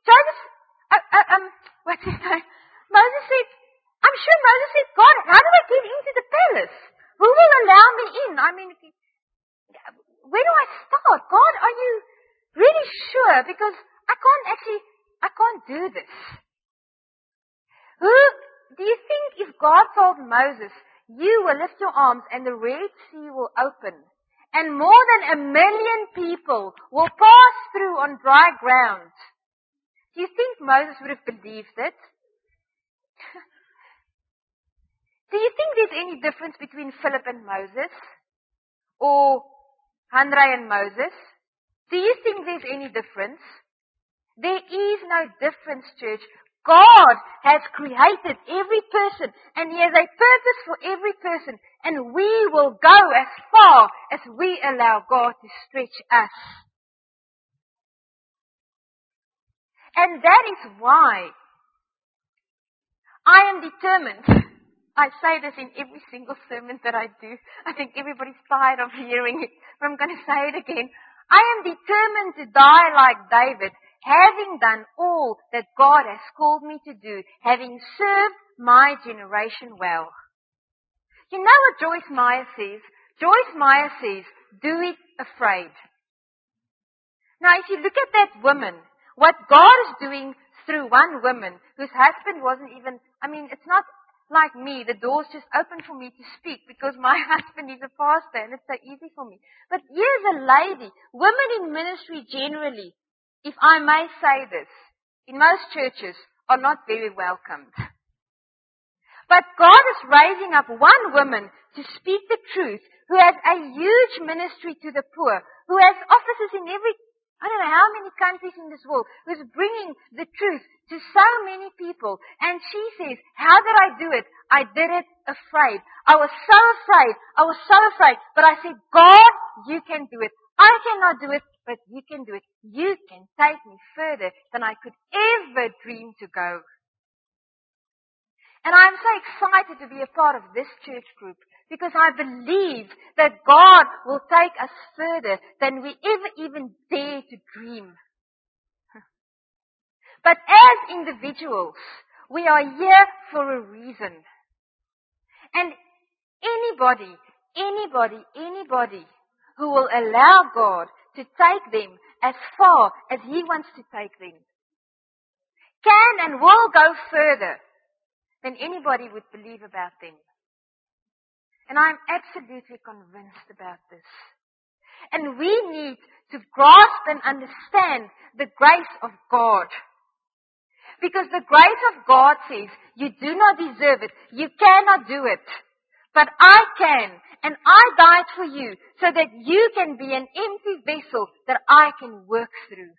what's his name? Moses said, I'm sure Moses said, God, how do I get into the palace? Who will allow me in? I mean, where do I start? God, are you really sure? Because I can't do this. Who do you think if God told Moses, you will lift your arms and the Red Sea will open and more than 1 million people will pass through on dry ground? Do you think Moses would have believed it? Do you think there's any difference between Philip and Moses? Or Hanrei and Moses? Do you think there's any difference? There is no difference, church. God has created every person and He has a purpose for every person, and we will go as far as we allow God to stretch us. And that is why I am determined. I say this in every single sermon that I do. I think everybody's tired of hearing it, but I'm going to say it again. I am determined to die like David, having done all that God has called me to do, having served my generation well. You know what Joyce Meyer says? Joyce Meyer says, do it afraid. Now, if you look at that woman, what God is doing through one woman whose husband wasn't even, it's not like me, the doors just open for me to speak because my husband is a pastor and it's so easy for me. But here's a lady, women in ministry generally, if I may say this, in most churches are not very welcomed. But God is raising up one woman to speak the truth, who has a huge ministry to the poor, who has offices in every, I don't know how many countries in this world, who's bringing the truth to so many people. And she says, how did I do it? I did it afraid. I was so afraid. But I said, God, you can do it. I cannot do it, but you can do it. You can take me further than I could ever dream to go. And I'm so excited to be a part of this church group because I believe that God will take us further than we ever even dare to dream. But as individuals, we are here for a reason. And anybody who will allow God to take them as far as He wants to take them can and will go further than anybody would believe about them. And I'm absolutely convinced about this. And we need to grasp and understand the grace of God. Because the grace of God says, you do not deserve it. You cannot do it. But I can. And I died for you so that you can be an empty vessel that I can work through.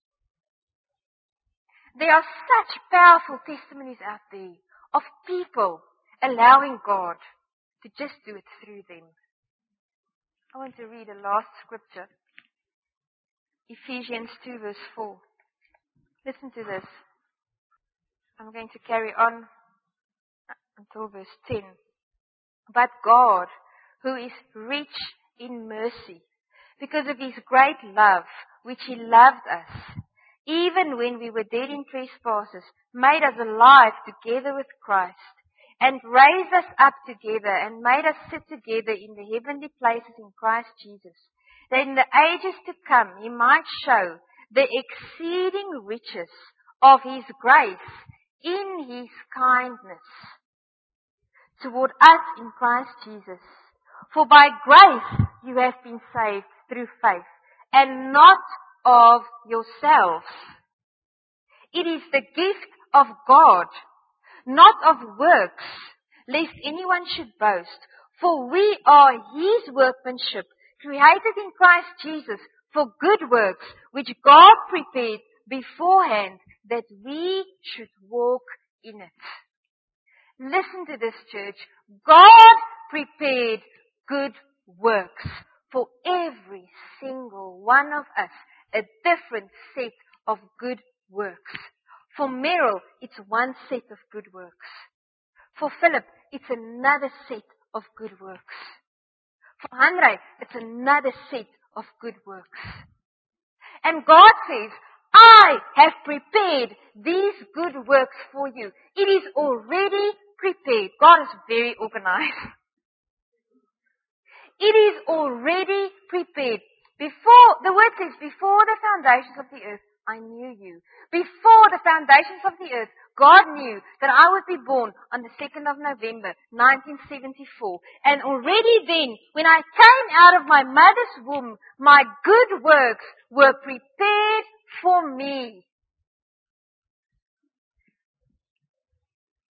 There are such powerful testimonies out there of people allowing God to just do it through them. I want to read a last scripture. Ephesians 2 verse 4. Listen to this. I'm going to carry on until verse 10. But God, who is rich in mercy, because of His great love, which He loved us, even when we were dead in trespasses, made us alive together with Christ, and raised us up together, and made us sit together in the heavenly places in Christ Jesus, that in the ages to come He might show the exceeding riches of His grace in His kindness toward us in Christ Jesus. For by grace you have been saved through faith, and not of yourselves. It is the gift of God, not of works, lest anyone should boast. For we are His workmanship, created in Christ Jesus for good works, which God prepared beforehand that we should walk in it. Listen to this, church. God prepared good works for every single one of us, a different set of good works. For Meryl, it's one set of good works. For Philip, it's another set of good works. For Hanrei, it's another set of good works. And God says, I have prepared these good works for you. It is already prepared. God is very organized. It is already prepared. The word says, before the foundations of the earth, I knew you. Before the foundations of the earth, God knew that I would be born on the 2nd of November, 1974. And already then, when I came out of my mother's womb, my good works were prepared for me.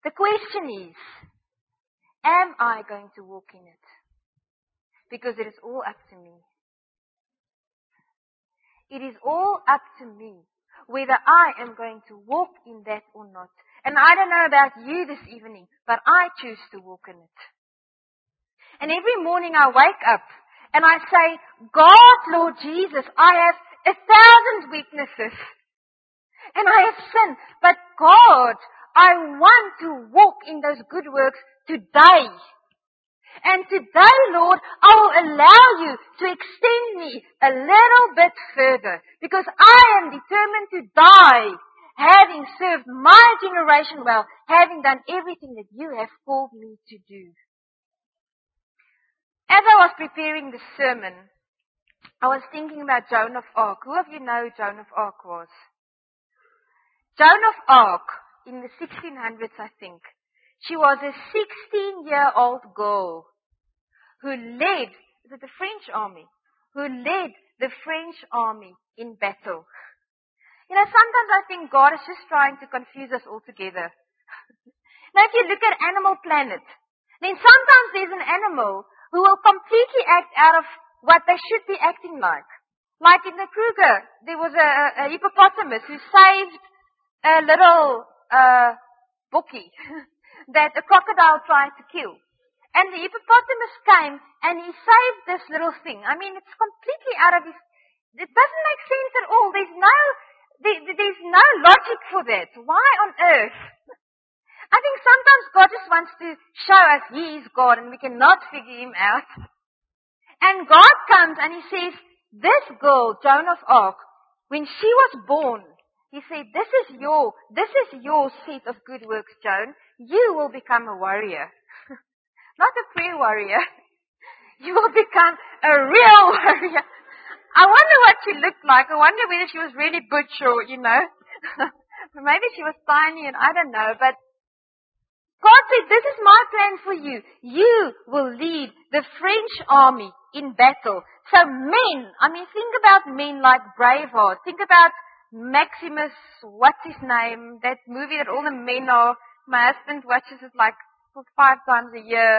The question is, am I going to walk in it? Because it is all up to me. It is all up to me whether I am going to walk in that or not. And I don't know about you this evening, but I choose to walk in it. And every morning I wake up and I say, God, Lord Jesus, I have 1,000 weaknesses. And I have sinned. But God, I want to walk in those good works today. And today, Lord, I will allow you to extend me a little bit further. Because I am determined to die, having served my generation well, having done everything that you have called me to do. As I was preparing the sermon, I was thinking about Joan of Arc. Who of you know who Joan of Arc was? Joan of Arc, in the 1600s, I think, she was a 16-year-old girl who led the French army, in battle. You know, sometimes I think God is just trying to confuse us all together. Now, if you look at Animal Planet, then sometimes there's an animal who will completely act out of what they should be acting like. Like in the Kruger, there was a hippopotamus who saved a little bookie that a crocodile tried to kill. And the hippopotamus came and he saved this little thing. I mean, it's completely out of his... It doesn't make sense at all. There's no logic for that. Why on earth? I think sometimes God just wants to show us He is God and we cannot figure Him out. And God comes and He says, this girl, Joan of Arc, when she was born, He said, this is your set of good works, Joan. You will become a warrior. Not a prayer warrior. You will become a real warrior. I wonder what she looked like. I wonder whether she was really butch or, maybe she was tiny and I don't know. But God said, this is my plan for you. You will lead the French army in battle. So men, think about men like Braveheart. Think about Maximus, what's his name, that movie that all the men are. My husband watches it like 5 times a year.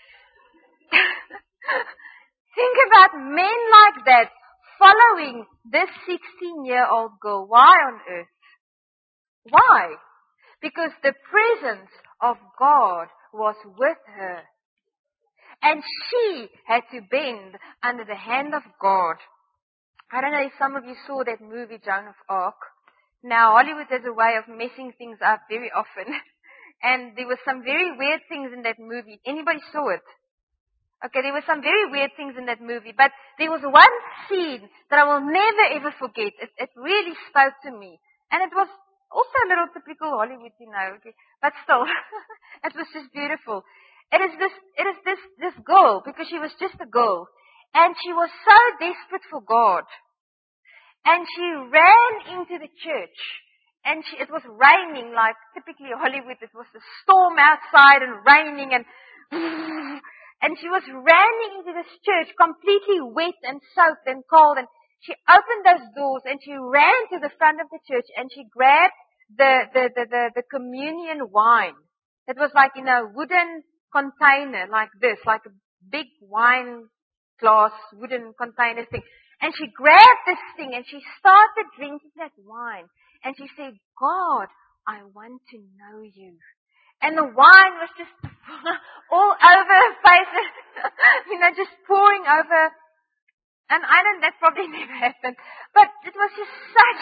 Think about men like that following this 16-year-old girl. Why on earth? Why? Because the presence of God was with her. And she had to bend under the hand of God. I don't know if some of you saw that movie, Joan of Arc. Now, Hollywood has a way of messing things up very often. And there were some very weird things in that movie. Anybody saw it? Okay, there were some very weird things in that movie. But there was one scene that I will never ever forget. It really spoke to me. And it was also a little typical Hollywood, okay. But still, it was just beautiful. It is this girl, because she was just a girl. And she was so desperate for God. And she ran into the church. And it was raining, like typically Hollywood. It was a storm outside and raining and she was running into this church completely wet and soaked and cold. And she opened those doors and she ran to the front of the church and she grabbed the communion wine. It was like in a wooden container like this, like a big wine glass wooden container thing. And she grabbed this thing and she started drinking that wine. And she said, God, I want to know you. And the wine was just all over her face, just pouring over. And that probably never happened. But it was just such,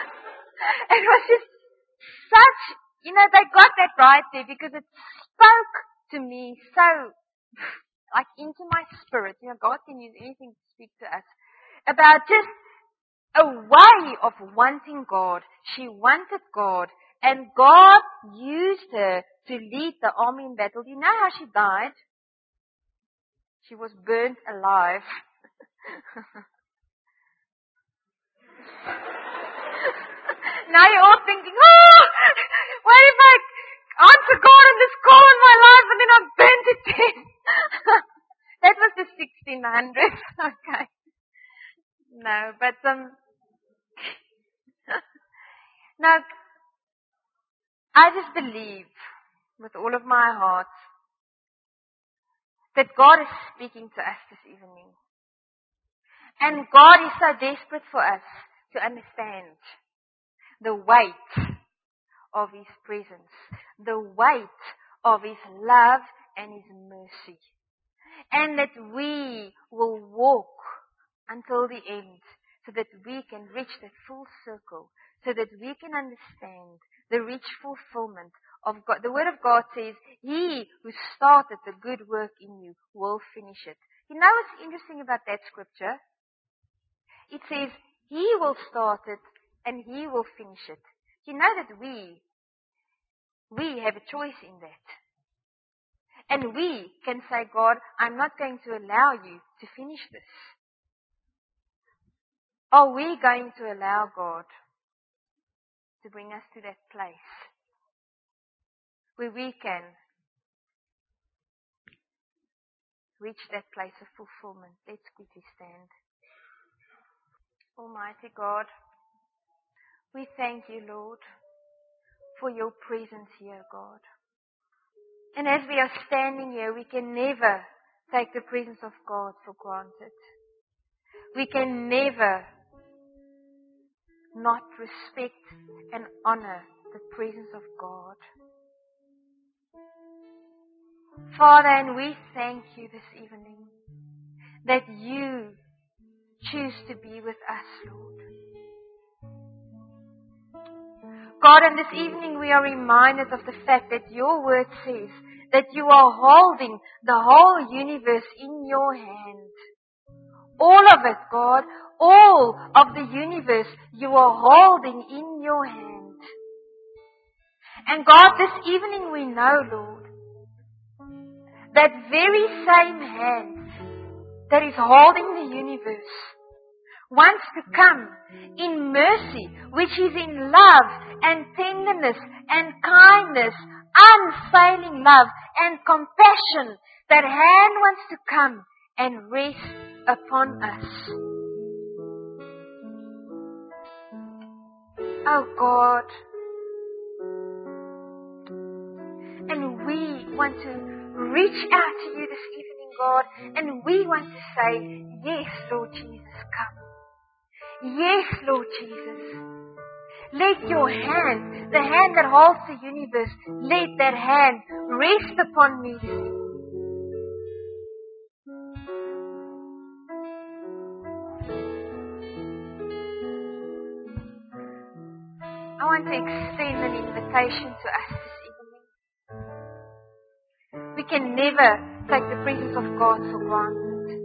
they got that right there because it spoke to me so, like into my spirit. God can use anything to speak to us about just a way of wanting God. She wanted God. And God used her to lead the army in battle. Do you know how she died? She was burnt alive. Now you're all thinking, what if I answer God in this call in my life and then I'm burnt to death? That was the 1600s. Okay. No, but now, I just believe with all of my heart that God is speaking to us this evening. And God is so desperate for us to understand the weight of His presence, the weight of His love and His mercy. And that we will walk until the end so that we can reach that full circle, so that we can understand the rich fulfillment of God. The Word of God says, He who started the good work in you will finish it. You know what's interesting about that scripture? It says, He will start it and He will finish it. You know that we have a choice in that. And we can say, God, I'm not going to allow you to finish this. Are we going to allow God to bring us to that place where we can reach that place of fulfillment? Let's quickly stand. Almighty God, we thank you, Lord, for your presence here, God. And as we are standing here, we can never take the presence of God for granted. We can never not respect and honor the presence of God. Father, and we thank you this evening that you choose to be with us, Lord. God, and this evening we are reminded of the fact that your word says that you are holding the whole universe in your hand. All of it, God, all of the universe you are holding in your hand. And God, this evening we know, Lord, that very same hand that is holding the universe wants to come in mercy, which is in love and tenderness and kindness, unfailing love and compassion. That hand wants to come and rest upon us. Oh God. And we want to reach out to you this evening, God, and we want to say, yes, Lord Jesus, come. Yes, Lord Jesus. Let your hand, the hand that holds the universe, let that hand rest upon me. I want to extend an invitation to us this evening. We can never take the presence of God for granted.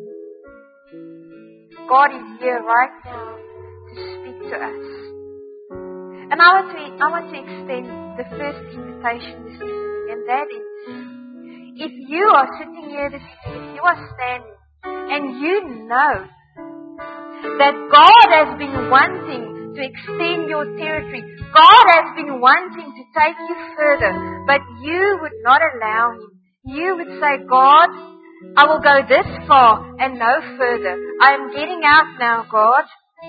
God is here right now to speak to us. And I want to extend the first invitation this evening, and that is, if you are sitting here this evening, if you are standing, and you know that God has been wanting to extend your territory, God has been wanting to take you further, but you would not allow Him. You would say, God, I will go this far and no further. I am getting out now, God.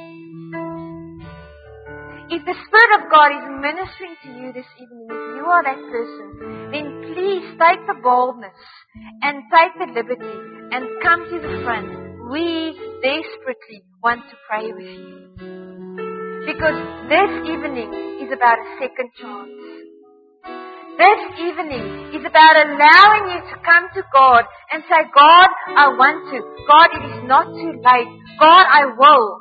If the Spirit of God is ministering to you this evening, if you are that person, then please take the boldness and take the liberty and come to the front. We desperately want to pray with you. Because this evening is about a second chance. This evening is about allowing you to come to God and say, God, I want to. God, it is not too late. God, I will.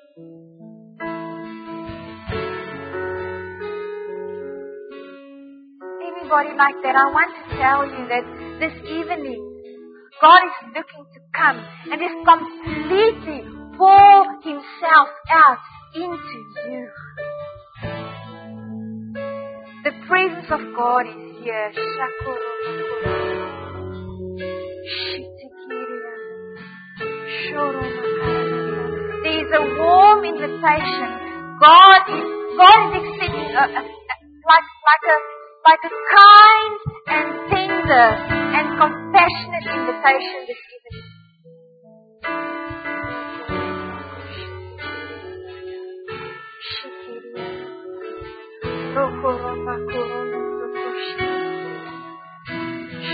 Anybody like that, I want to tell you that this evening, God is looking to come and just completely pour Himself out into you. The presence of God is here. There is a warm invitation. God is extending like a kind and tender and compassionate invitation this evening.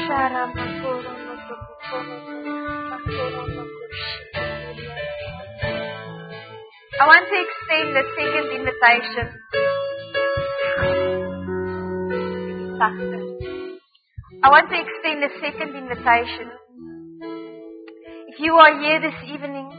I want to extend the second invitation. I want to extend the second invitation. If you are here this evening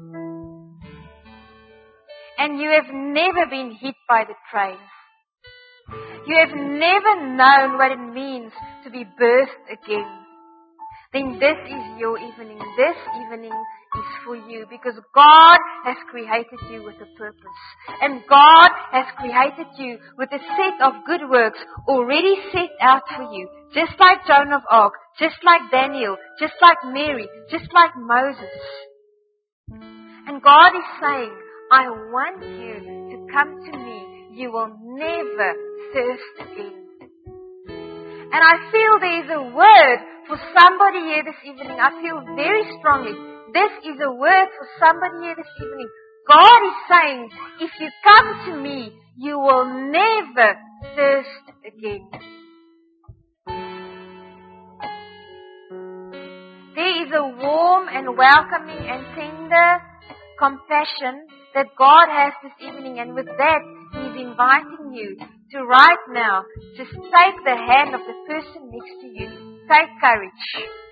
and you have never been hit by the train, you have never known what it means to be birthed again, then this is your evening. This evening is for you, because God has created you with a purpose. And God has created you with a set of good works already set out for you. Just like Joan of Arc, just like Daniel, just like Mary, just like Moses. And God is saying, I want you to come to me. You will never thirst again. And I feel there is a word for somebody here this evening. I feel very strongly. This is a word for somebody here this evening. God is saying, if you come to me, you will never thirst again. There is a warm and welcoming and tender compassion that God has this evening. And with that, He is inviting you to right now just take the hand of the person next to you. Take courage.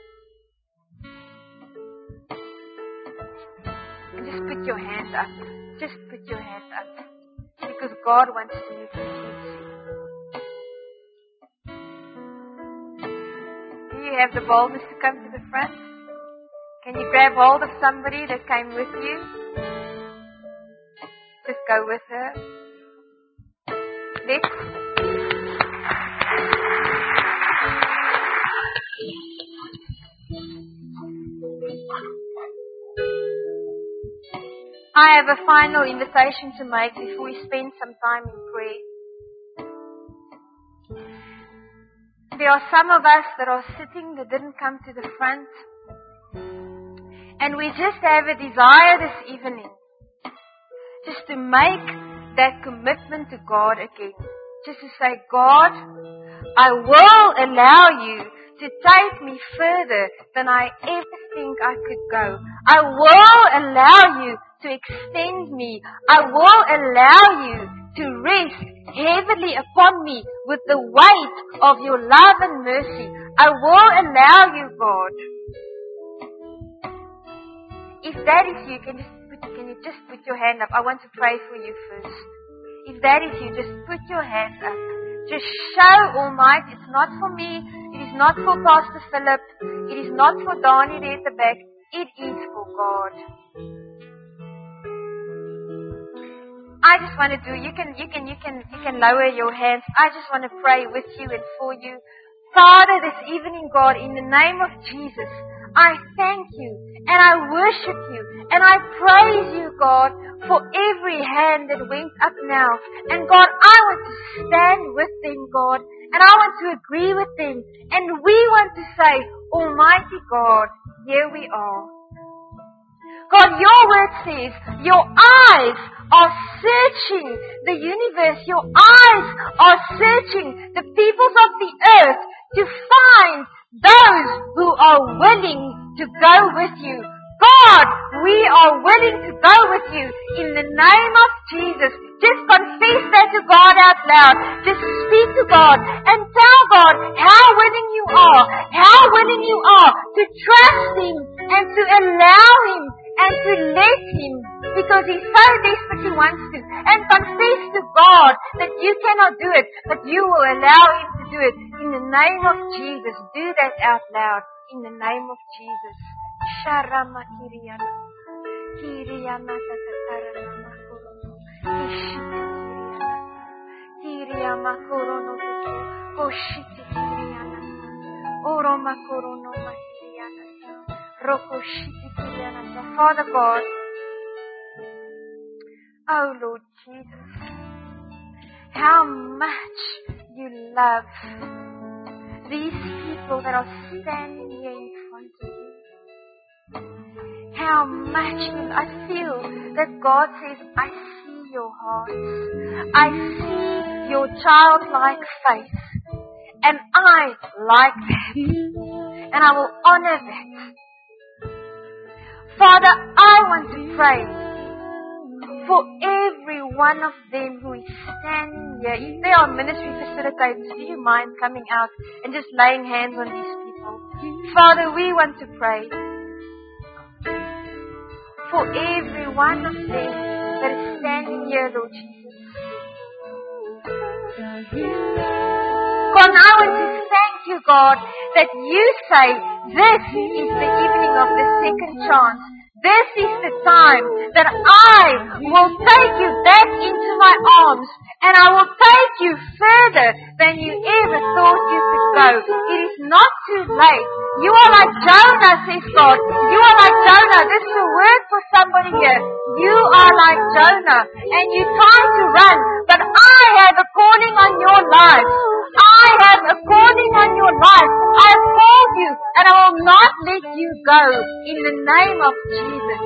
And just put your hand up. Just put your hand up. Because God wants to meet with you. Do you have the boldness to come to the front? Can you grab hold of somebody that came with you? Just go with her. Let's. I have a final invitation to make before we spend some time in prayer. There are some of us that are sitting that didn't come to the front. And we just have a desire this evening just to make that commitment to God again. Just to say, God, I will allow you to take me further than I ever think I could go. I will allow you to extend me. I will allow you to rest heavily upon me with the weight of your love and mercy. I will allow you, God. If that is you, can you just put your hand up? I want to pray for you first. If that is you, just put your hand up. Just show Almighty, it's not for me, it is not for Pastor Philip, it is not for Donnie there at the back, it is for God. I just want to do, you can lower your hands. I just want to pray with you and for you. Father, this evening, God, in the name of Jesus, I thank you and I worship you and I praise you, God, for every hand that went up now. And God, I want to stand with them, God, and I want to agree with them. And we want to say, Almighty God, here we are. God, your word says, your eyes are searching the universe. Your eyes are searching the peoples of the earth to find those who are willing to go with you. God, we are willing to go with you in the name of Jesus. Just confess that to God out loud. Just speak to God and tell God how willing you are to trust Him and to allow Him and to let Him, because He so desperately wants to. And confess to God that you cannot do it, but you will allow Him to do it. In the name of Jesus, do that out loud. In the name of Jesus. Sharama Kiriyana. Kiriyana Tatatarana Makorono. Kishiti Kiriyana. Kiriyama Korono. Koshiti Kiriyana. Oroma Korono Makiriyana. Rokoshiti Kiriyana. Father God, oh Lord Jesus, how much you love these people that are standing here in front of you. How much I feel that God says, I see your hearts. I see your childlike faith. And I like that. and I will honor that. Father, I want to pray for every one of them who is standing here. If they are ministry facilitators, do you mind coming out and just laying hands on these people? Father, we want to pray for every one of them that is standing here, Lord Jesus. God, I want to thank you, God, that you say this is the evening of the second chance. This is the time that I will take you back into my arms and I will take you further than you ever thought you could go. It is not too late. You are like Jonah, says God. You are like Jonah. This is a word for somebody here. You are like Jonah and you try to run, but I have a calling on your life. I have a calling on your life. I have called you and I will not let you go in the name of Jesus.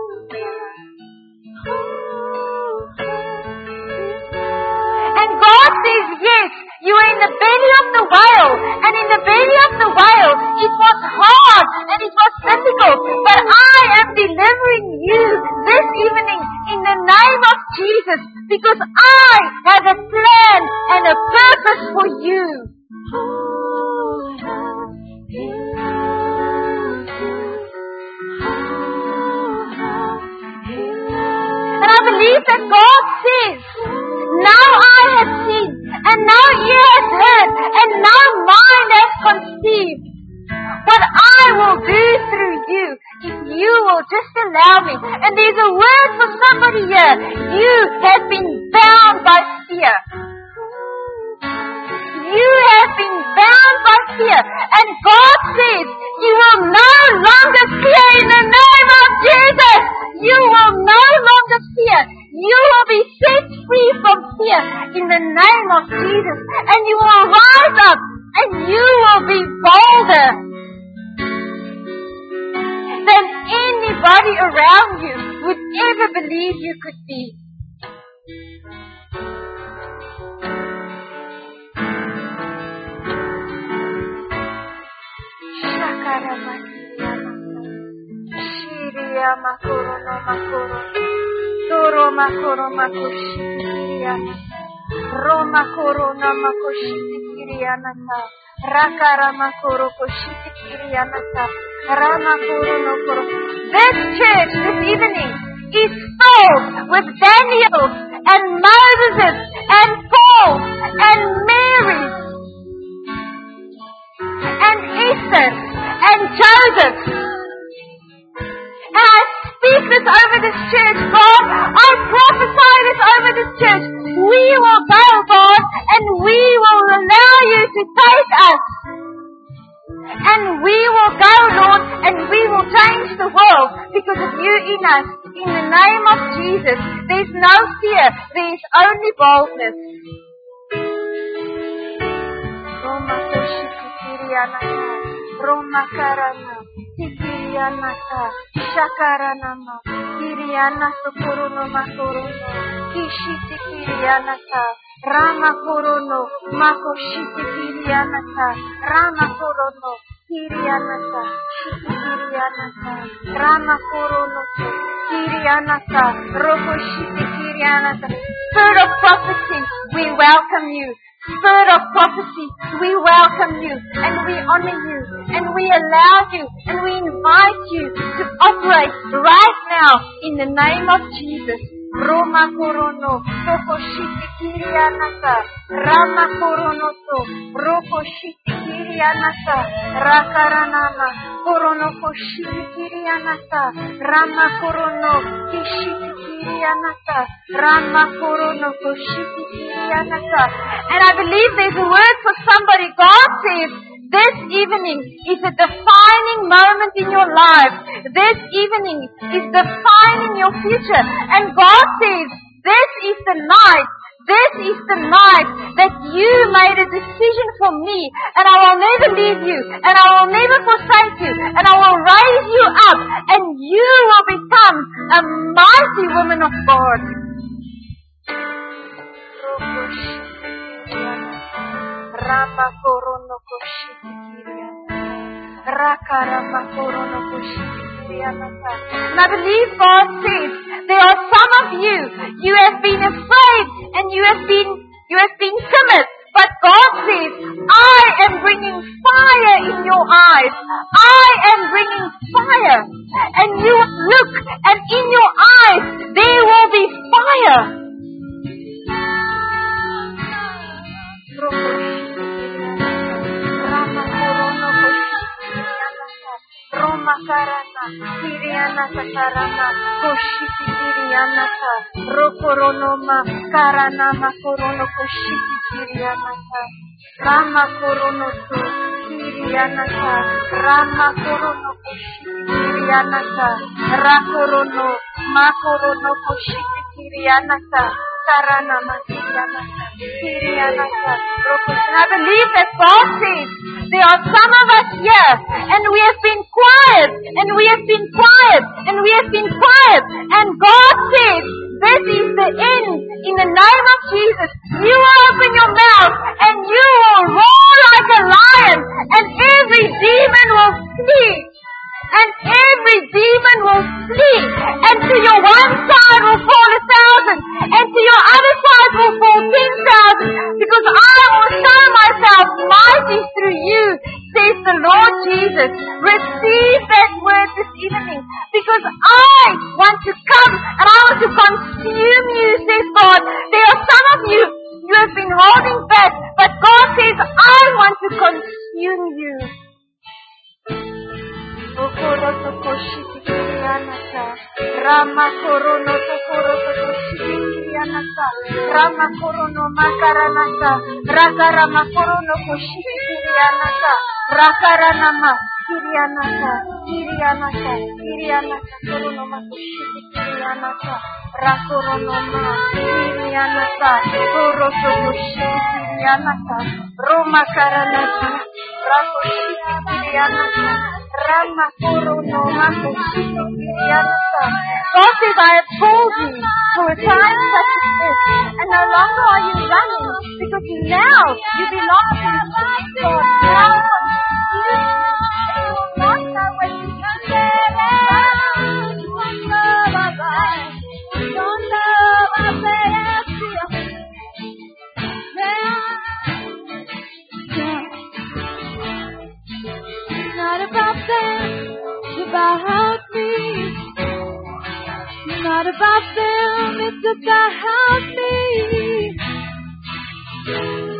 And God says, yes, you are in the belly of the whale, and in the belly of the whale it was hard and it was difficult, but I am delivering you this evening in the name of Jesus, because I have a plan and a purpose for you. And I believe that God says, now I have seen, and now ear has heard, and now mind has conceived what I will do through you if you will just allow me. And there's a word for somebody here. You have been bound by fear. You have been bound by fear. And God says, you will no longer fear in the name of Jesus. You will no longer fear. You will be set free from fear in the name of Jesus. And you will rise up and you will be bolder than anybody around you would ever believe you could be. Roma corona makoshiti kirianata. Rakara makoro koshiti kirianata. Rama korono koro. This church this evening is filled with Daniels and Moses and Paul and Mary and Esther and Joseph. And I speak this over this church, God. I prophesy this over this church. We will go, God, and we will allow you to take us. And we will go, Lord, and we will change the world because of you in us. In the name of Jesus, there's no fear. There's only boldness. Roma Karana, Tikirianaka, Shakaranama, Kiriana Sokorono Makorono, Kishiti Kirianaka, Rama Korono, Makoshiti Kirianaka, Rama Korono, Kirianaka, Kirianaka, Rama Korono, Kirianaka, Rokoshiti Kirianaka. Spirit of prophecy, we welcome you. Spirit of prophecy, we welcome you and we honor you and we allow you and we invite you to operate right now in the name of Jesus. Roma Korono, Rokoshiti Kirianaka, Rama Korono to, Rokoshiti Kirianaka, Rakaranama, Korono Koshiti Kirianaka, Rama Korono, Kishiti Kirianaka, Rama Korono Koshiti Kirianaka. And I believe there's a word for somebody. God says, this evening is a defining moment in your life. This evening is defining your future. And God says, this is the night. This is the night that you made a decision for me. And I will never leave you. And I will never forsake you. And I will raise you up. And you will become a mighty woman of God. Rama Korono Koshiti Kiriana. And I believe God says, there are some of you, you have been afraid and you have been timid. But God says, I am bringing fire in your eyes. I am bringing fire. And you look, and in your eyes, there will be fire. Roma Karana, Siriana Sakarana, Koshiki Siriana, Rokoronoma, Karanama Korono Koshiki Siriana, Rama Korono Siriana, Rama Korono Koshiki Siriana, Rakorono, Makorono Koshiki Siriana, Karanama Siriana, Siriana, Rokorono. I believe that God says, there are some of us here, and we have been quiet, and we have been quiet, and we have been quiet. And God says, this is the end. In the name of Jesus, you will open your mouth, and you will roar like a lion, and every demon will flee. And every demon will flee. And to your one side will fall 1,000. And to your other side will fall 10,000. Because I will show myself mighty through you, says the Lord Jesus. Receive that word this evening. Because I want to come and I want to consume you, says God. There are some of you, you have been holding back. But God says, I want to consume you. Rama Korono Tokoro Koshikirianasa, Rama Korono Makaranasa, Rakarama Korono Koshikirianasa, Rakaranama, Kirianasa, Kirianasa, Kirianasa, Korono Makoshikirianasa, Rakoronoma, Kirianasa, Koroto Koshikirianasa, Roma Karanasa, Rakoshikirianasa, Rama Korono Makoshikirianasa. God says, I have called you for a time such as this, and no longer are you running, because now you belong to me. God, now you will not know when you It's not about them, it's about me. It's not about them, it's about me.